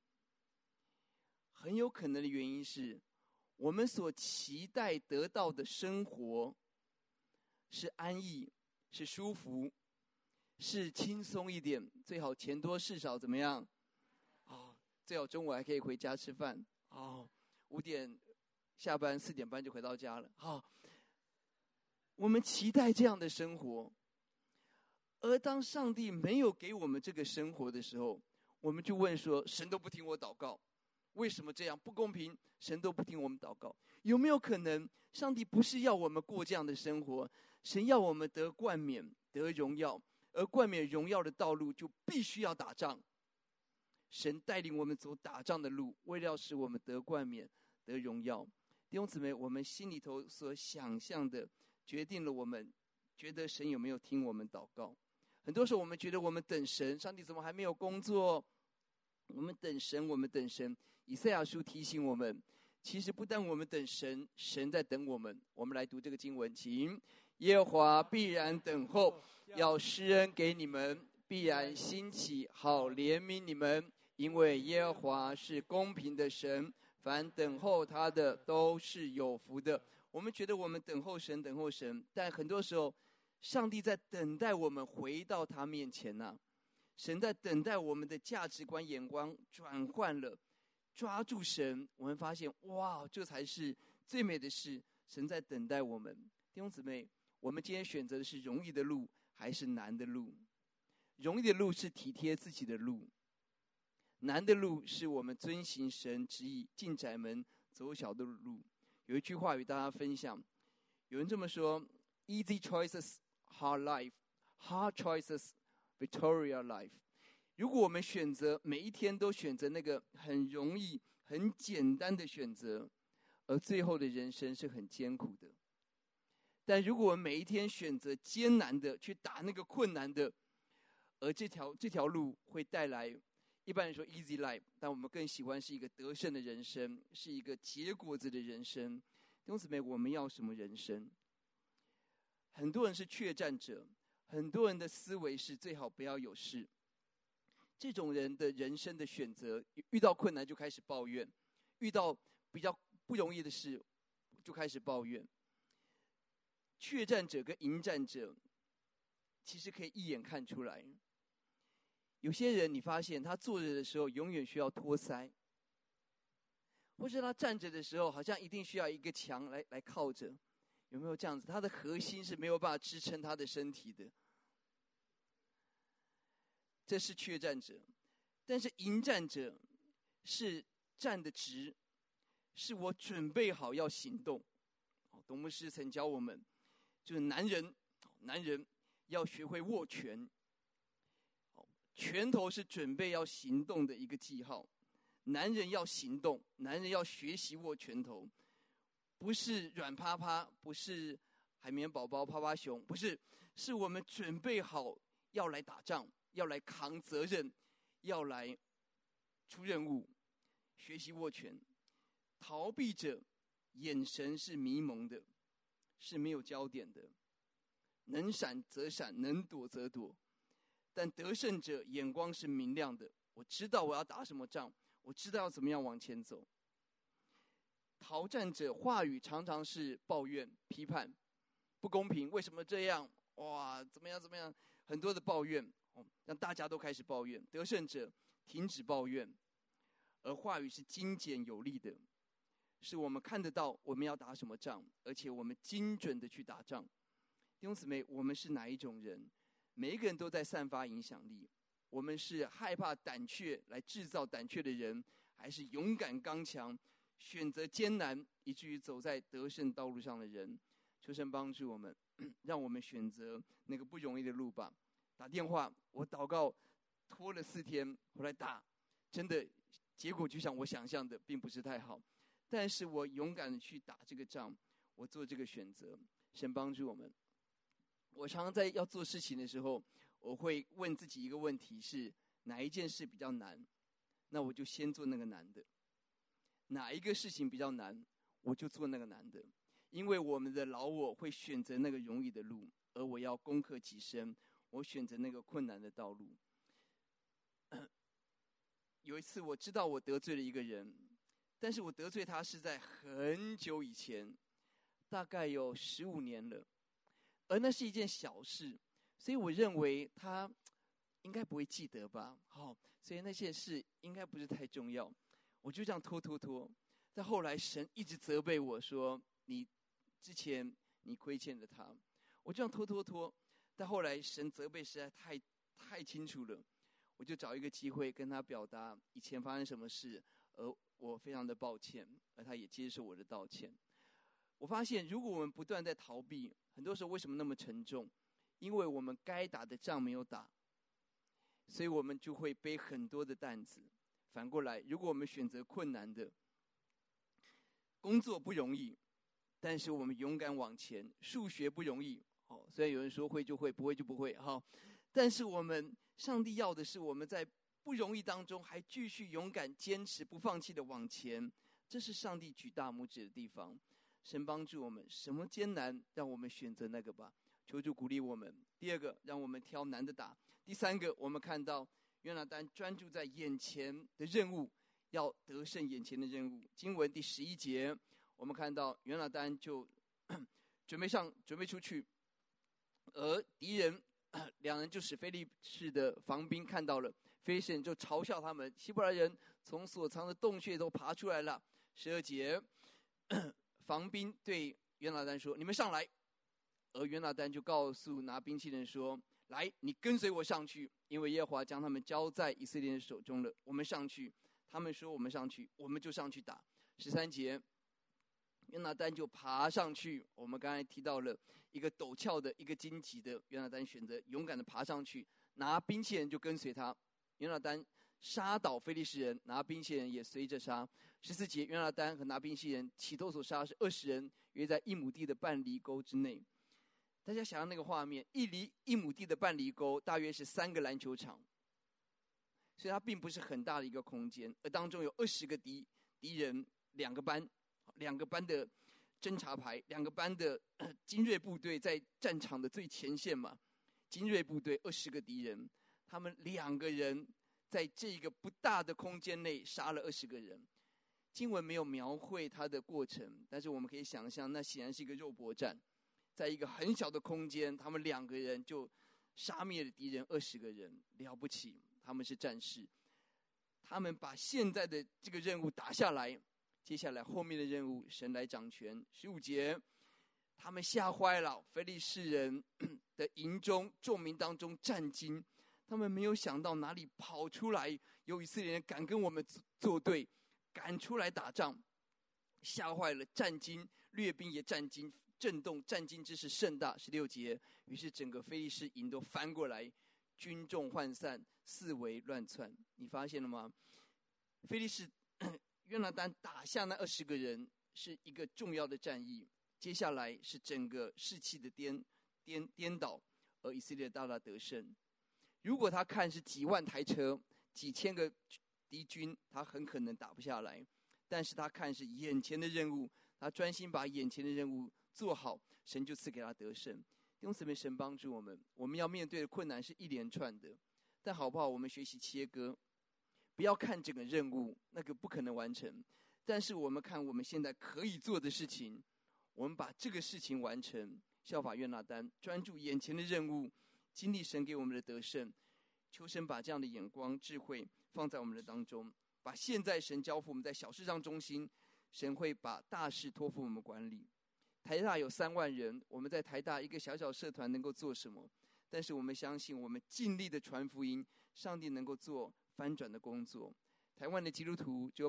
[SPEAKER 2] 很有可能的原因是，我们所期待得到的生活是安逸，是舒服，是轻松一点，最好钱多事少，怎么样？最好中午还可以回家吃饭。5点下班，4点半就回到家了。我们期待这样的生活，而当上帝没有给我们这个生活的时候， 我们就问说，神都不听我祷告，为什么这样不公平？神都不听我们祷告，有没有可能上帝不是要我们过这样的生活？神要我们得冠冕得荣耀，而冠冕荣耀的道路就必须要打仗。神带领我们走打仗的路，为了使我们得冠冕得荣耀。弟兄姊妹，我们心里头所想象的决定了我们觉得神有没有听我们祷告。很多时候我们觉得我们等神，上帝怎么还没有工作？我们等神，我们等神。以赛亚书提醒我们，其实不但我们等神，神在等我们。我们来读这个经文，请：耶和华必然等候，要施恩给你们，必然兴起，好怜悯你们。因为耶和华是公平的神，凡等候他的都是有福的。我们觉得我们等候神，等候神，但很多时候上帝在等待我们回到他面前啊。神在等待我们的价值观眼光转换了，抓住神，我们发现哇，这才是最美的事。神在等待我们。弟兄姊妹，我们今天选择的是容易的路还是难的路？容易的路是体贴自己的路，难的路是我们遵行神旨意，进窄门走小的路。有一句话与大家分享，有人这么说 ：Easy choices, hard life; hard choices, Victoria life。如果我们选择每一天都选择那个很容易、很简单的选择，而最后的人生是很艰苦的。但如果我们每一天选择艰难的去打那个困难的，而这条路会带来，一般人说 easy life， 但我们更喜欢是一个得胜的人生，是一个结果子的人生。弟兄姊妹，我们要什么人生？很多人是怯战者，很多人的思维是最好不要有事。这种人的人生的选择，遇到困难就开始抱怨，遇到比较不容易的事就开始抱怨。怯战者跟迎战者其实可以一眼看出来。有些人你发现他坐着的时候永远需要托腮，或是他站着的时候好像一定需要一个墙来靠着，有没有这样子？他的核心是没有办法支撑他的身体的，这是怯战者。但是迎战者是站得直，是我准备好要行动。董牧师曾教我们，就是男人要学会握拳，拳头是准备要行动的一个记号。男人要行动，男人要学习握拳头，不是软趴趴，不是海绵宝宝趴趴熊，不是，是我们准备好要来打仗，要来扛责任，要来出任务，学习握拳。逃避者眼神是迷蒙的，是没有焦点的，能闪则闪，能躲则躲。但得胜者眼光是明亮的，我知道我要打什么仗，我知道要怎么样往前走。逃战者话语常常是抱怨、批判，不公平，为什么这样？哇，怎么样？很多的抱怨，让大家都开始抱怨。得胜者停止抱怨，而话语是精简有力的，是我们看得到我们要打什么仗，而且我们精准的去打仗。弟兄姊妹，我们是哪一种人？每一个人都在散发影响力。我们是害怕胆怯来制造胆怯的人，还是勇敢刚强选择艰难以至于走在得胜道路上的人？求神帮助我们，让我们选择那个不容易的路吧。打电话，我祷告拖了4天，后来打，真的结果就像我想象的并不是太好，但是我勇敢的去打这个仗，我做这个选择。神帮助我们。我常常在要做事情的时候，我会问自己一个问题，是哪一件事比较难，那我就先做那个难的。哪一个事情比较难，我就做那个难的。因为我们的老我会选择那个容易的路，而我要攻克己身，我选择那个困难的道路。有一次我知道我得罪了一个人，但是我得罪他是在很久以前，大概有15年了，而那是一件小事，所以我认为他应该不会记得吧，所以那些事应该不是太重要，我就这样拖。但后来神一直责备我说，你之前你亏欠了他，我这样拖。但后来神责备实在太清楚了， 我就找一个机会跟他表达以前发生什么事，而我非常的抱歉，而他也接受我的道歉。我发现，如果我们不断在逃避，很多时候为什么那么沉重？因为我们该打的仗没有打，所以我们就会背很多的担子。反过来，如果我们选择困难的工作不容易，但是我们勇敢往前；数学不容易，虽然有人说会就会，不会就不会，但是上帝要的是我们在不容易当中还继续勇敢坚持不放弃的往前，这是上帝举大拇指的地方。神帮助我们，什么艰难让我们选择那个吧。求主鼓励我们。第二个，让我们挑难的打。第三个，我们看到约拿单专注在眼前的任务，要得胜眼前的任务。经文第11节，我们看到约拿单就准备出去，而敌人两人就使非利士的防兵看到了，非利士人就嘲笑他们，希伯来人从所藏的洞穴都爬出来了。12节，防兵对约拿单说：“你们上来。”而约拿单就告诉拿兵器人说：“来，你跟随我上去，因为耶和华将他们交在以色列人手中了。我们上去。”他们说：“我们上去。”我们就上去打。13节，约拿单就爬上去。我们刚才提到了一个陡峭的、一个荆棘的，约拿单选择勇敢的爬上去，拿兵器人就跟随他。约拿单杀倒非利士人，拿兵器人也随着杀。14节，约拿单和拿兵器人起头所杀是20人，约在1亩地的半犁沟之内。大家想象那个画面，1亩地的半犁沟大约是3个篮球场，所以它并不是很大的一个空间，而当中有20个敌人，2个班的侦察排，2个班的精锐部队在战场的最前线嘛。精锐部队20个敌人，他们2个人在这个不大的空间内杀了20个人。经文没有描绘它的过程，但是我们可以想象，那显然是一个肉搏战。在一个很小的空间，他们2个人就杀灭了敌人20个人，了不起，他们是战士。他们把现在的这个任务打下来，接下来后面的任务神来掌权。15节，他们吓坏了，非利士人的营中众民当中战惊，他们没有想到哪里跑出来有以色列人敢跟我们作对，敢出来打仗，吓坏了，战惊，掠兵也战惊，震动，战惊之势甚大。16节，于是整个非利士营都翻过来，军众涣散，四围乱窜。你发现了吗？非利士约拿单打下那20个人是一个重要的战役，接下来是整个士气的颠倒，而以色列大大得胜。如果他看是几万台车、几千个敌军，他很可能打不下来。但是他看是眼前的任务，他专心把眼前的任务做好，神就赐给他得胜。弟兄姊妹，神帮助我们，我们要面对的困难是一连串的，但好不好？我们学习切割，不要看整个任务，那个不可能完成。但是我们看我们现在可以做的事情，我们把这个事情完成，效法约拿单，专注眼前的任务，经历神给我们的得胜。求神把这样的眼光、智慧放在我们的当中，把现在神交付我们在小事上中心，神会把大事托付我们管理。台大有3万人，我们在台大一个小小社团能够做什么？但是我们相信，我们尽力的传福音，上帝能够做翻转的工作。台湾的基督徒只有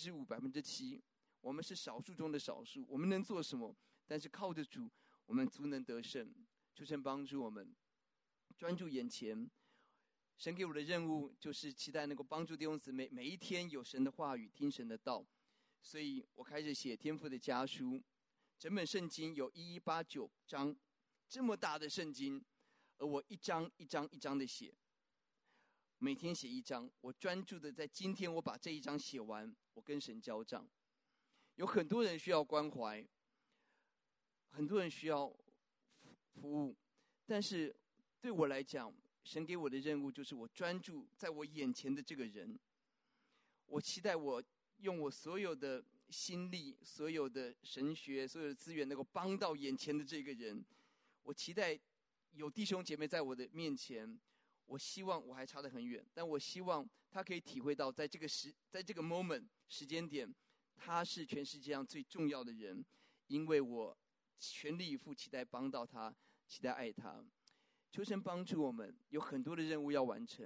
[SPEAKER 2] 5%、7%，我们是少数中的少数。我们能做什么？但是靠着主，我们足能得胜。求神帮助我们，专注眼前。神给我的任务就是期待能够帮助弟兄姊妹每一天有神的话语，听神的道。所以我开始写天父的家书。整本圣经有1189章，这么大的圣经，而我一章一章一章的写，每天写1章。我专注的在今天，我把这1章写完，我跟神交账。有很多人需要关怀，很多人需要服务，但是对我来讲，神给我的任务就是我专注在我眼前的这个人。我期待我用我所有的心力、所有的神学、所有的资源，能够帮到眼前的这个人。我期待有弟兄姐妹在我的面前，我希望我还差得很远，但我希望他可以体会到，在这个 moment 时间点，他是全世界上最重要的人，因为我全力以赴，期待帮到他，期待爱他。求神帮助我们，有很多的任务要完成，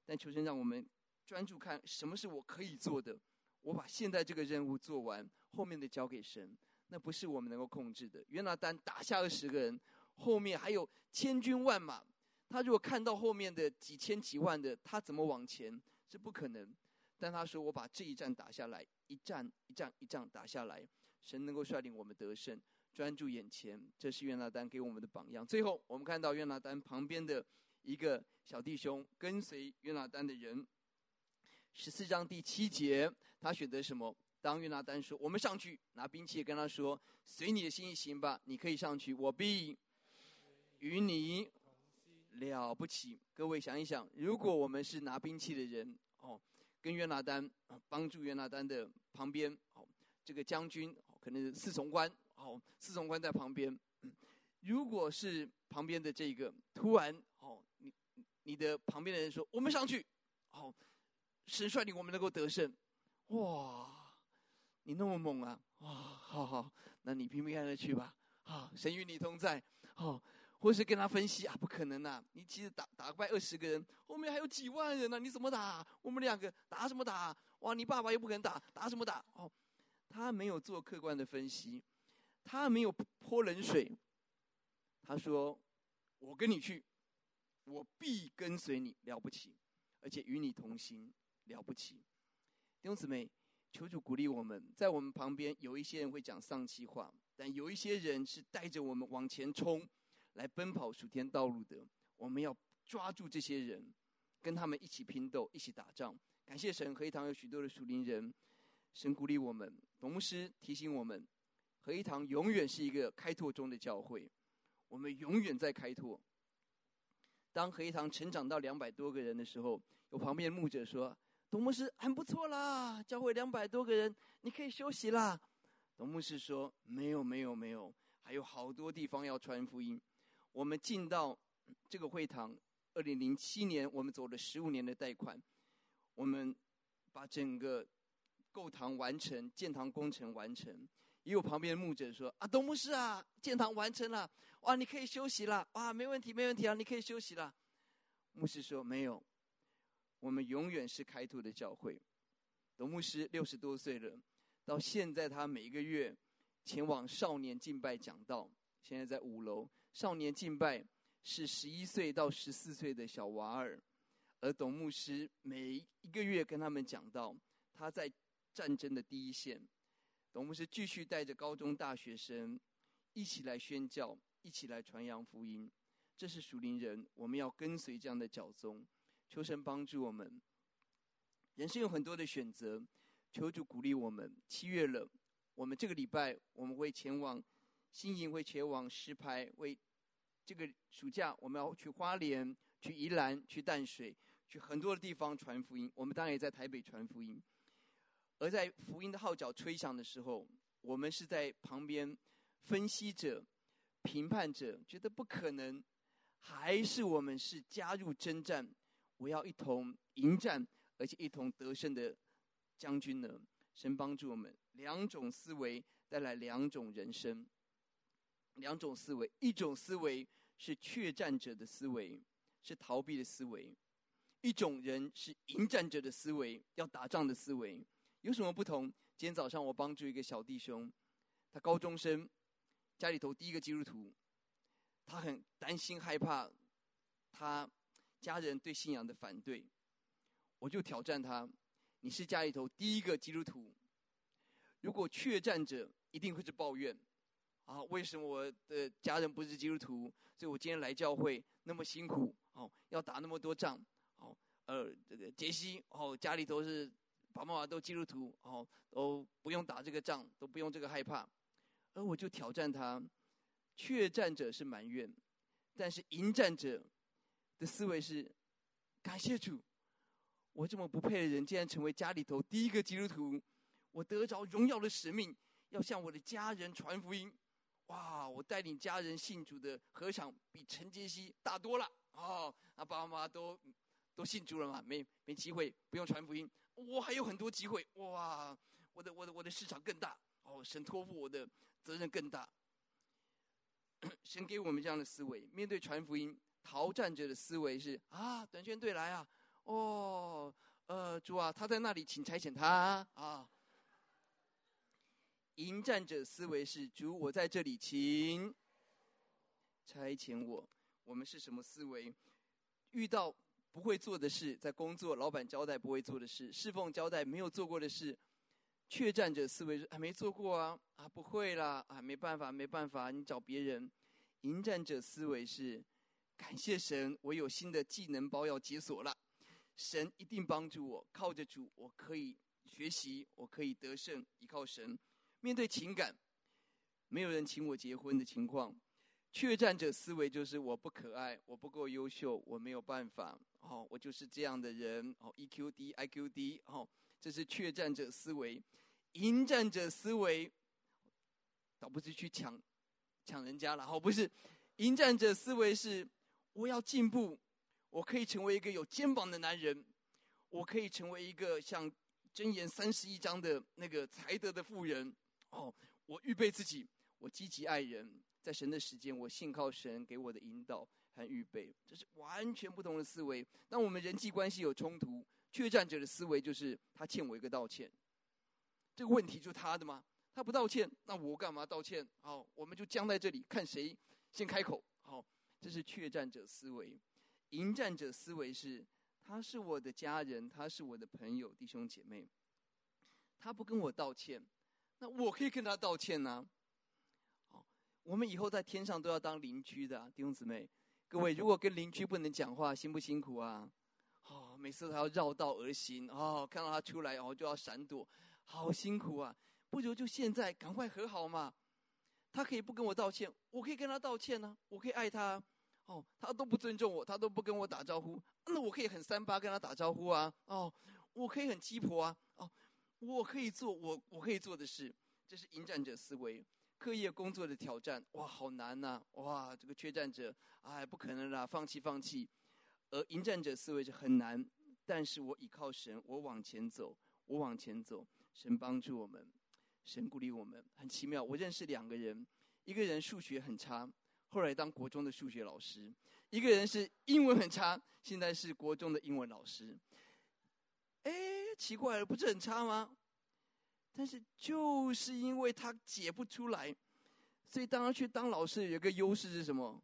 [SPEAKER 2] 但求神让我们专注看什么是我可以做的，我把现在这个任务做完，后面的交给神，那不是我们能够控制的。约拿单打下20个人，后面还有千军万马，他如果看到后面的几千几万的，他怎么往前？是不可能。但他说：“我把这一战打下来，一战一仗一仗打下来，神能够率领我们得胜，专注眼前。”这是约拿单给我们的榜样。最后，我们看到约拿单旁边的一个小弟兄，跟随约拿单的人。14章第7节，他选择什么？当约拿单说：“我们上去拿兵器。”跟他说：“随你的心意行吧，你可以上去，我必与你了不起。”各位想一想，如果我们是拿兵器的人，跟约拿单帮助约拿单的旁边，这个将军可能是四重官，四重官在旁边。如果是旁边的这个突然，你的旁边的人说：“我们上去，神率领我们能够得胜。”哇，你那么猛啊！哇，好，那你平平安安的去吧。神与你同在。或是跟他分析不可能啊！你其实打败20个人，后面还有几万人呢，你怎么打？我们2个打什么打？哇，你爸爸又不肯打什么打？他没有做客观的分析，他没有泼冷水。他说：“我跟你去，我必跟随你，了不起，而且与你同行，了不起。”弟兄姊妹，求主鼓励我们，在我们旁边有一些人会讲丧气话，但有一些人是带着我们往前冲，来奔跑属天道路的。我们要抓住这些人，跟他们一起拼斗，一起打仗。感谢神，合一堂有许多的属灵人，神鼓励我们。董牧师提醒我们，合一堂永远是一个开拓中的教会，我们永远在开拓。当合一堂成长到200多个人的时候，有旁边的牧者说：“董牧师很不错啦，教会200多个人，你可以休息啦。”董牧师说：“没有，还有好多地方要传福音。”我们进到这个会堂，2007年我们走了15年的贷款，我们把整个构堂完成，建堂工程完成。也有旁边的牧者说：“董牧师啊，建堂完成了，哇，你可以休息了，哇，没问题啊，你可以休息了。”牧师说：“没有，我们永远是开拓的教会。”董牧师60多岁了，到现在他每个月前往少年敬拜讲道，现在在5楼。少年敬拜是11岁到14岁的小娃儿，而董牧师每一个月跟他们讲道，他在战争的第一线。董牧师继续带着高中大学生一起来宣教，一起来传扬福音。这是属灵人，我们要跟随这样的脚踪。求神帮助我们。人生有很多的选择，求主鼓励我们。7月了，我们这个礼拜我们会前往新营，会前往石牌，为这个暑假我们要去花莲、去宜兰、去淡水，去很多的地方传福音。我们当然也在台北传福音。而在福音的号角吹响的时候，我们是在旁边分析者、评判者，觉得不可能，还是我们是加入征战，我要一同迎战，而且一同得胜的将军呢？神帮助我们，2种思维带来2种人生。2种思维，一种思维是怯战者的思维，是逃避的思维；一种人是迎战者的思维，要打仗的思维。有什么不同？今天早上我帮助一个小弟兄，他高中生，家里头第一个基督徒，他很担心害怕他家人对信仰的反对，我就挑战他：你是家里头第一个基督徒，如果怯战者一定会是抱怨为什么我的家人不是基督徒，所以我今天来教会那么辛苦要打那么多仗这个杰西家里头是爸爸妈妈都基督徒都不用打这个仗，都不用这个害怕。而我就挑战他，怯战者是埋怨，但是迎战者的思维是感谢主，我这么不配的人竟然成为家里头第一个基督徒，我得着荣耀的使命，要向我的家人传福音。哇，我带领家人信主的合场比陈杰西大多了爸爸妈妈都信主了嘛，没机会，不用传福音，我还有很多机会。哇，我的市场更大神托付我的责任更大。神给我们这样的思维，面对传福音，逃战者的思维是短宣队来哦，主啊，他在那里，请差遣他啊。迎战者思维是主，我在这里，请差遣我。我们是什么思维？遇到不会做的事，在工作老板交代不会做的事，侍奉交代没有做过的事，怯战者思维是没做过啊，不会啦，没办法，你找别人。迎战者思维是感谢神，我有新的技能包要解锁了，神一定帮助我，靠着主我可以学习，我可以得胜，依靠神。面对情感，没有人请我结婚的情况，怯战者思维就是我不可爱，我不够优秀，我没有办法，我就是这样的人，EQ 低 IQ 低，这是怯战者思维。迎战者思维倒不是去抢人家了，不是。迎战者思维是我要进步，我可以成为一个有肩膀的男人，我可以成为一个像箴言31章的那个才德的妇人。我预备自己，我积极爱人，在神的时间，我信靠神给我的引导和预备，这是完全不同的思维。当我们人际关系有冲突，怯战者的思维就是他欠我一个道歉，这个问题就是他的吗？他不道歉，那我干嘛道歉？我们就僵在这里，看谁先开口。这是怯战者思维。迎战者思维是他是我的家人，他是我的朋友弟兄姐妹，他不跟我道歉，那我可以跟他道歉啊。我们以后在天上都要当邻居的弟兄姊妹，各位如果跟邻居不能讲话，辛不辛苦啊？每次他要绕道而行，看到他出来就要闪躲，好辛苦啊。不如就现在赶快和好嘛。他可以不跟我道歉，我可以跟他道歉啊，我可以爱他。他都不尊重我，他都不跟我打招呼，那我可以很3八跟他打招呼啊。我可以很鸡婆啊。我可以做我可以做的事。这是迎战者思维。课业工作的挑战，好难啊，这个怯战者，不可能啦，放弃。而迎战者思维是很难，但是我依靠神，我往前走，神帮助我们，神鼓励我们，很奇妙。我认识2个人，一个人数学很差，后来当国中的数学老师；一个人是英文很差，现在是国中的英文老师。奇怪了，不是很差吗？但是就是因为他解不出来，所以当他去当老师，有一个优势是什么？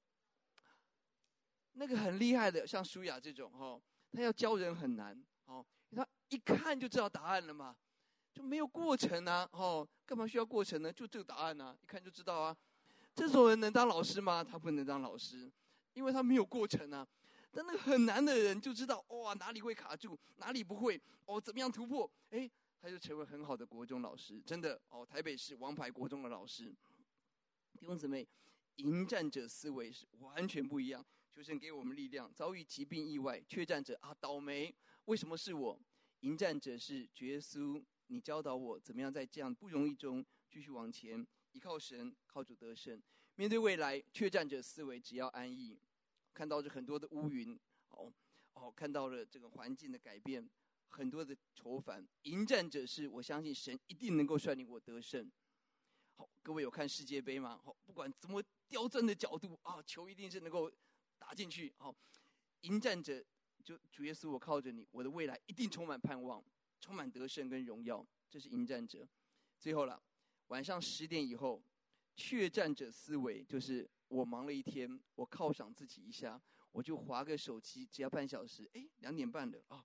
[SPEAKER 2] 那个很厉害的，像舒雅这种他要教人很难他一看就知道答案了嘛，就没有过程啊干嘛需要过程呢？就这个答案啊，一看就知道啊。这种人能当老师吗？他不能当老师，因为他没有过程啊。但那个很难的人就知道哪里会卡住，哪里不会怎么样突破，他就成为很好的国中老师，真的台北市王牌国中的老师。弟兄姊妹，迎战者思维是完全不一样。求神给我们力量，遭遇疾病意外，怯战者倒霉，为什么是我？迎战者是主耶稣，你教导我怎么样在这样不容易中继续往前，依靠神，靠主得胜。面对未来，怯战者思维只要安逸，看到这很多的乌云，看到了这个环境的改变，很多的愁烦。迎战者是我相信神一定能够率领我得胜。各位有看世界杯吗？不管怎么刁钻的角度球一定是能够打进去。迎战者就主耶稣，我靠着你，我的未来一定充满盼望，充满得胜跟荣耀。这是迎战者。最后了，晚上10点以后，怯战者思维就是我忙了一天，我犒赏自己一下，我就滑个手机，只要半小时，2点半了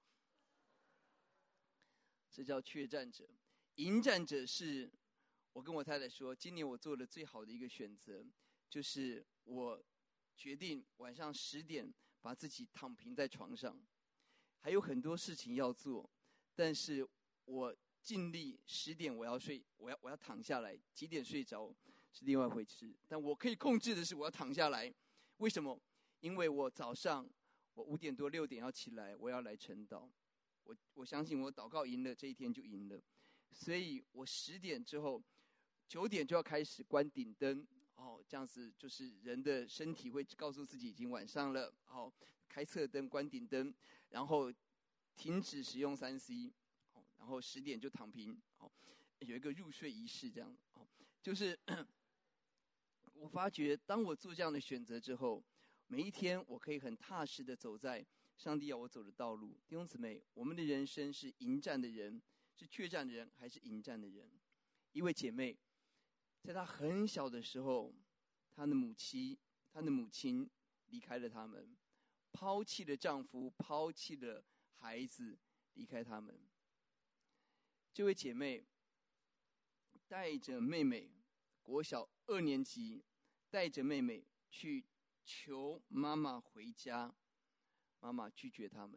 [SPEAKER 2] 这叫怯战者。迎战者是我跟我太太说，今年我做了最好的一个选择，就是我决定晚上10点把自己躺平在床上，还有很多事情要做，但是我尽力10点我要睡，我要躺下来，几点睡着是另外一回事，但我可以控制的是我要躺下来。为什么？因为我早上我5点多6点要起来，我要来晨祷，我相信我祷告赢了，这一天就赢了。所以我10点之后9点就要开始关顶灯，这样子就是人的身体会告诉自己已经晚上了，开侧灯关顶灯，然后停止使用3C，然后10点就躺平，有一个入睡仪式这样。就是我发觉当我做这样的选择之后，每一天我可以很踏实的走在上帝要我走的道路。弟兄姊妹，我们的人生是迎战的人，是怯战的人，还是迎战的人？一位姐妹，在她很小的时候，她的母亲离开了他们，抛弃了丈夫，抛弃了孩子，离开他们。这位姐妹带着妹妹，国小2年级，带着妹妹去求妈妈回家，妈妈拒绝他们。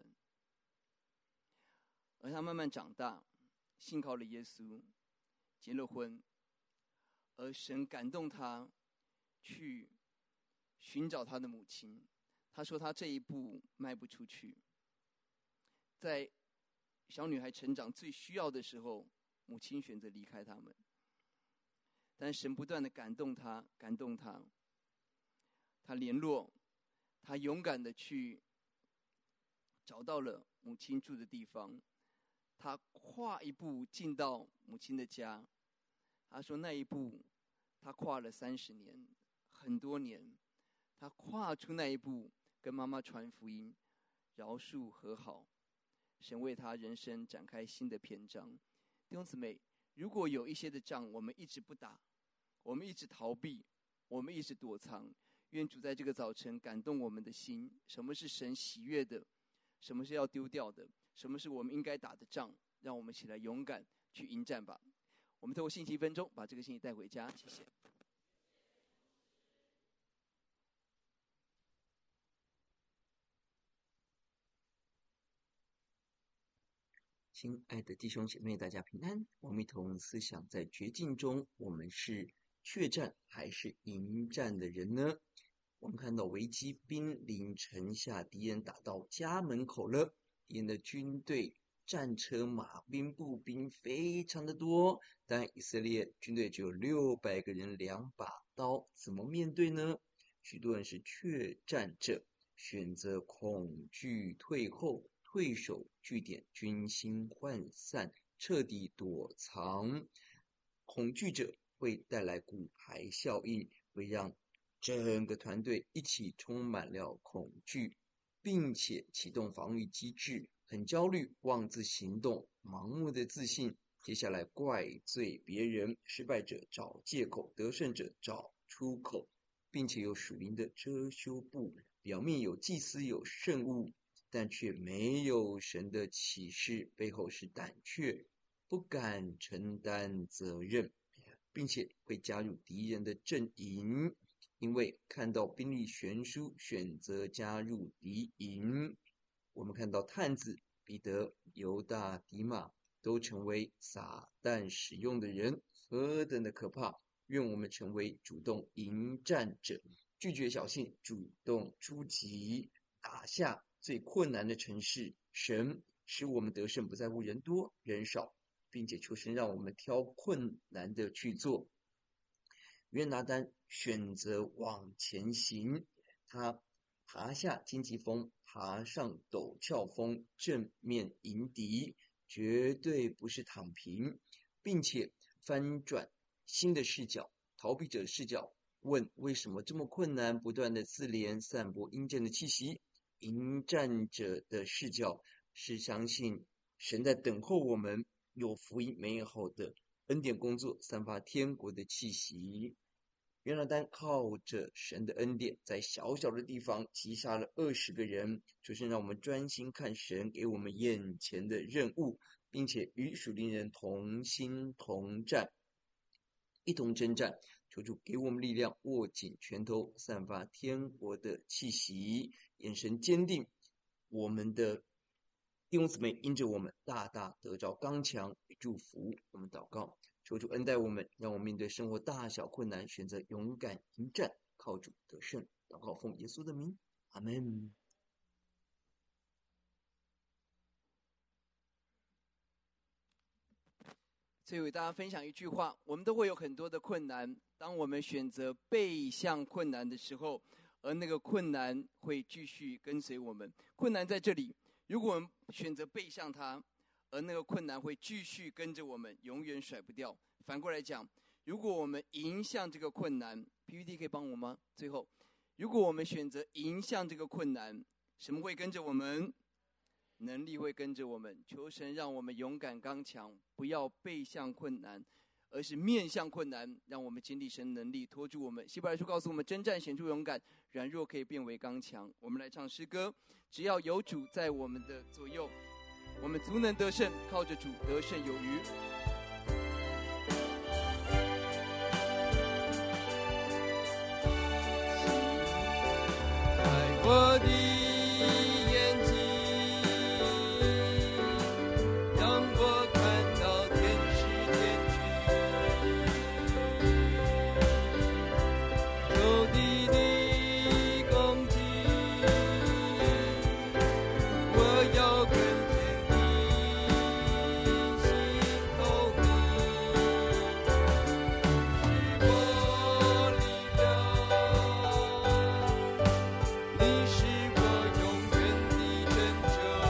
[SPEAKER 2] 而她慢慢长大，信靠了耶稣，结了婚，而神感动她去寻找她的母亲。她说她这一步迈不出去。在小女孩成长最需要的时候，母亲选择离开他们。但神不断的感动她，她联络，她勇敢的去找到了母亲住的地方，她跨一步进到母亲的家。她说那一步她跨了30年，很多年，她跨出那一步，跟妈妈传福音，饶恕和好，神为她人生展开新的篇章。弟兄姊妹，如果有一些的仗我们一直不打，我们一直逃避，我们一直躲藏，愿主在这个早晨感动我们的心。什么是神喜悦的？什么是要丢掉的？什么是我们应该打的仗？让我们起来勇敢去迎战吧。我们透过信息1分钟把这个信息带回家，谢谢。
[SPEAKER 3] 亲爱的弟兄姐妹，大家平安。我们一同思想，在绝境中，我们是怯战还是迎战的人呢？我们看到危机兵临城下，敌人打到家门口了。敌人的军队、战车、马兵、步兵非常的多，但以色列军队只有600个人，2把刀，怎么面对呢？许多人是怯战者，选择恐惧退后，退守据点，军心涣散，彻底躲藏。恐惧者会带来骨牌效应，会让整个团队一起充满了恐惧，并且启动防御机制，很焦虑，妄自行动，盲目的自信，接下来怪罪别人，失败者找借口，得胜者找出口，并且有属灵的遮羞布，表面有祭司有圣物，但却没有神的启示，背后是胆怯，不敢承担责任，并且会加入敌人的阵营，因为看到兵力悬殊，选择加入敌营。我们看到探子彼得、犹大、迪马都成为撒旦使用的人，何等的可怕！愿我们成为主动迎战者，拒绝侥幸，主动出击，打下最困难的城市。神使我们得胜，不在乎人多人少，并且求神让我们挑困难的去做。约拿单选择往前行，他爬下荆棘峰，爬上陡峭峰，正面迎敌，绝对不是躺平，并且翻转新的视角，逃避者的视角，问为什么这么困难，不断的自怜，散播阴间的气息。迎战者的视角是相信神在等候我们，有福音美好的恩典工作，散发天国的气息。约拿单靠着神的恩典，在小小的地方击杀了20个人，就是让我们专心看神给我们眼前的任务，并且与属灵人同心同战，一同征战。求主给我们力量，握紧拳头，散发天国的气息，眼神坚定。我们的弟兄姊妹因着我们大大得着刚强与祝福。我们祷告，求主恩待我们，让我们面对生活大小困难，选择勇敢迎战，靠主得胜。祷告奉耶稣的名，阿们。
[SPEAKER 2] 最后为大家分享一句话：我们都会有很多的困难，当我们选择背向困难的时候，而那个困难会继续跟随我们。困难在这里，如果我们选择背向它，而那个困难会继续跟着我们，永远甩不掉。反过来讲，如果我们迎向这个困难， PPT 可以帮我吗？最后，如果我们选择迎向这个困难， 什么会跟着我们？能力会跟着我们。求神让我们勇敢刚强，不要背向困难，而是面向困难，让我们经历神能力拖住我们。希伯来书告诉我们，征战显出勇敢，软弱可以变为刚强。我们来唱诗歌，只要有主在我们的左右，我们足能得胜，靠着主得胜有余。我的眼睛让我看到天使天军，仇敌的攻击，我要跟着你心头你是我力量，你是我永远的拯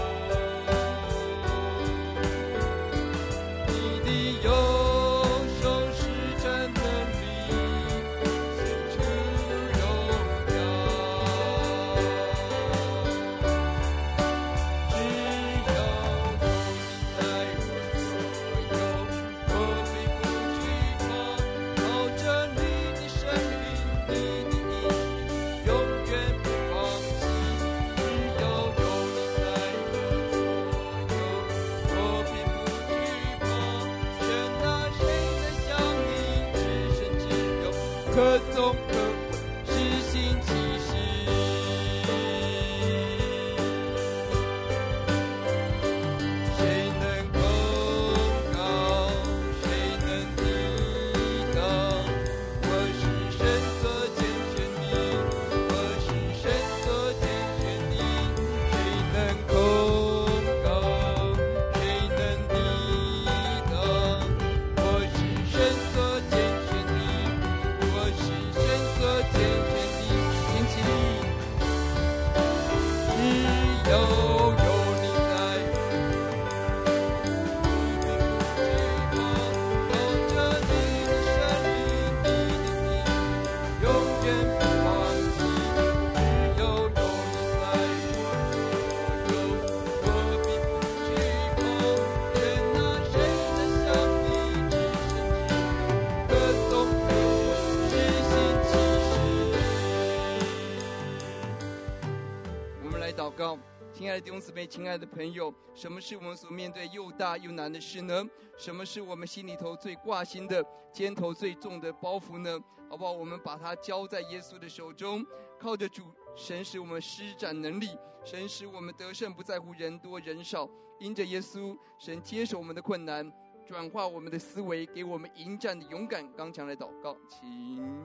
[SPEAKER 2] 救，你的右手施展能力，显出荣耀。只要有你在我左右，我必不惧怕，靠着你的生命，你的应许永远不放弃。只要有你在我左右，我必不惧怕。神啊，谁能像你至深至柔，可颂可畏，施行其事。谁能控告？谁能抵挡？我是神所拣选的，我是神所拣选的。谁能控告？谁能抵挡？我是神所拣选的，我是神所拣选的。天气只要有你在，靠着你的生命，你的应许永远不放弃。只要有你在我左右，我必不惧怕。神啊，谁能像你至深至柔，可颂可畏，施行其事。我们来祷告。亲爱的弟兄姊妹，亲爱的朋友，什么是我们所面对又大又难的事呢？什么是我们心里头最挂心的、肩头最重的包袱呢？好不好？我们把它交在耶稣的手中，靠着主，神使我们施展能力，神使我们得胜，不在乎人多人少。因着耶稣，神接受我们的困难，转化我们的思维，给我们迎战的勇敢刚强。来祷告，请。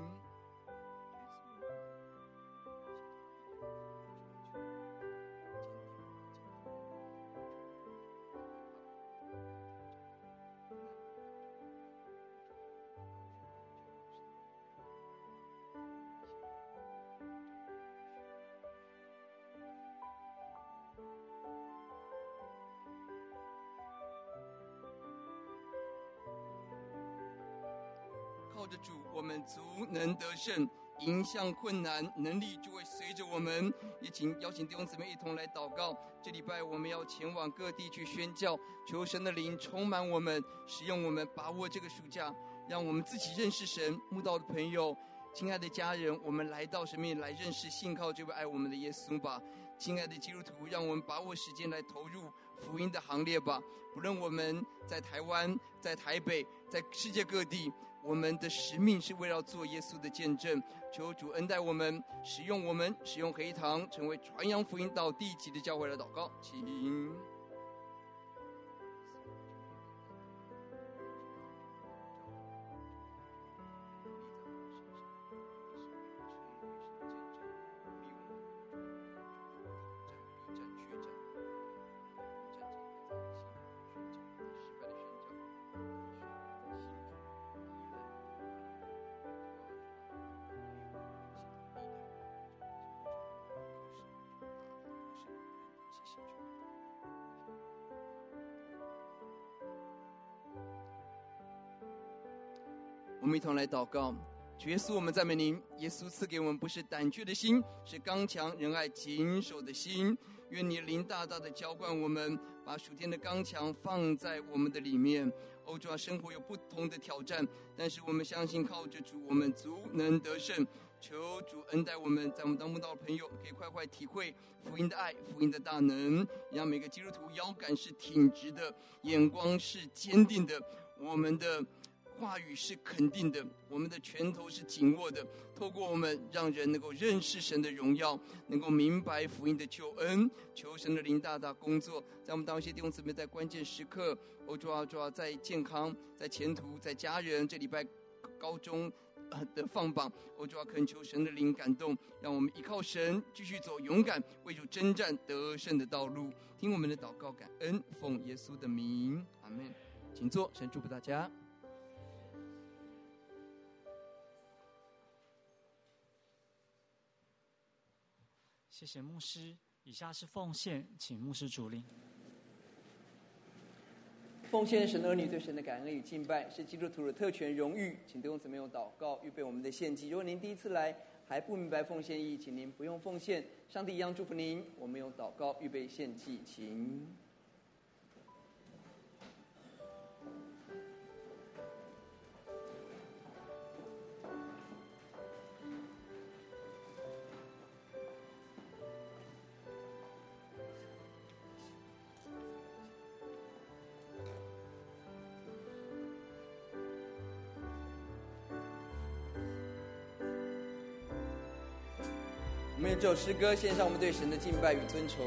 [SPEAKER 2] 靠着主，我们足能得胜，迎向困难，能力就会随着我们。也请邀请弟兄姊妹一同来祷告。这礼拜我们要前往各地去宣教，求神的灵充满我们，使用我们，把握这个暑假，让我们自己认识神。慕道的朋友，亲爱的家人，我们来到神面前来认识信靠这位爱我们的耶稣吧。亲爱的基督徒，让我们把握时间来投入福音的行列吧。不论我们在台湾、在台北、在世界各地，我们的使命是为了做耶稣的见证。求主恩待我们，使用黑堂，成为传扬福音到地极的教会。来祷告，请。我们一同来祷告， 主耶稣，我们赞美您。耶稣赐给我们不是胆怯的心，是刚强仁爱谨守的心。愿你的灵大大的浇灌我们，把属天的刚强放在我们的里面。主啊，生活有不同的挑战，但是我们相信靠着主，我们足能得胜。求主恩待我们，在我们当中的朋友可以快快体会福音的爱，福音的大能，让每个基督徒腰杆是挺直的，眼光是坚定的，我们的话语是肯定的，我们的拳头是紧握的。透过我们，让人能够认识神的荣耀，能够明白福音的救恩。求神的灵大大工作，在我们当中一些弟兄姊妹在关键时刻，主啊，在健康、在前途、在家人，这礼拜高中的放榜，主啊，恳求神的灵感动，让我们依靠神继续走勇敢为主征战得胜的道路。听我们的祷告，感恩，奉耶稣的名，阿们。请坐，神祝福大家。
[SPEAKER 1] 谢谢牧师。以下是奉献，请牧师主领。
[SPEAKER 2] 奉献神儿女对神的感恩与敬拜，是基督徒的特权荣誉。请弟兄姊妹用祷告预备我们的献祭。如果您第一次来还不明白奉献意义，请您不用奉献。上帝一样祝福您。我们用祷告预备献祭，请。我们用这首诗歌献上我们对神的敬拜与尊崇。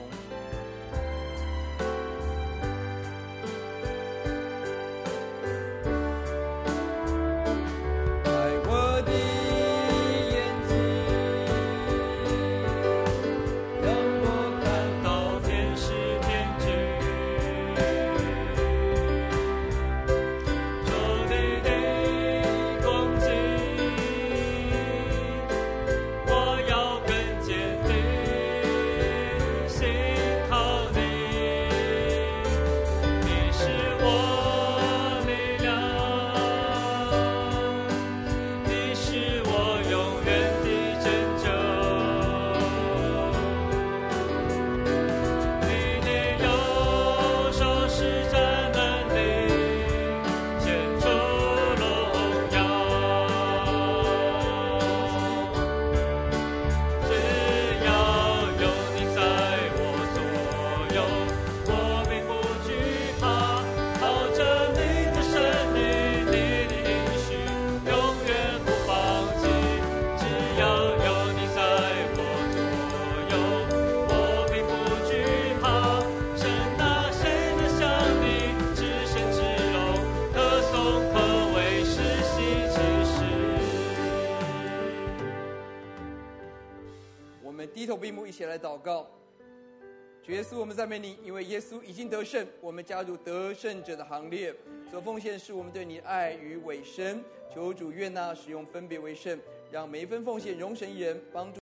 [SPEAKER 2] 低头闭目，一起来祷告。主耶稣，我们赞美你，因为耶稣已经得胜，我们加入得胜者的行列。所奉献是我们对你的爱与委身，求主悦纳，使用分别为圣，让每一分奉献荣神一人，帮助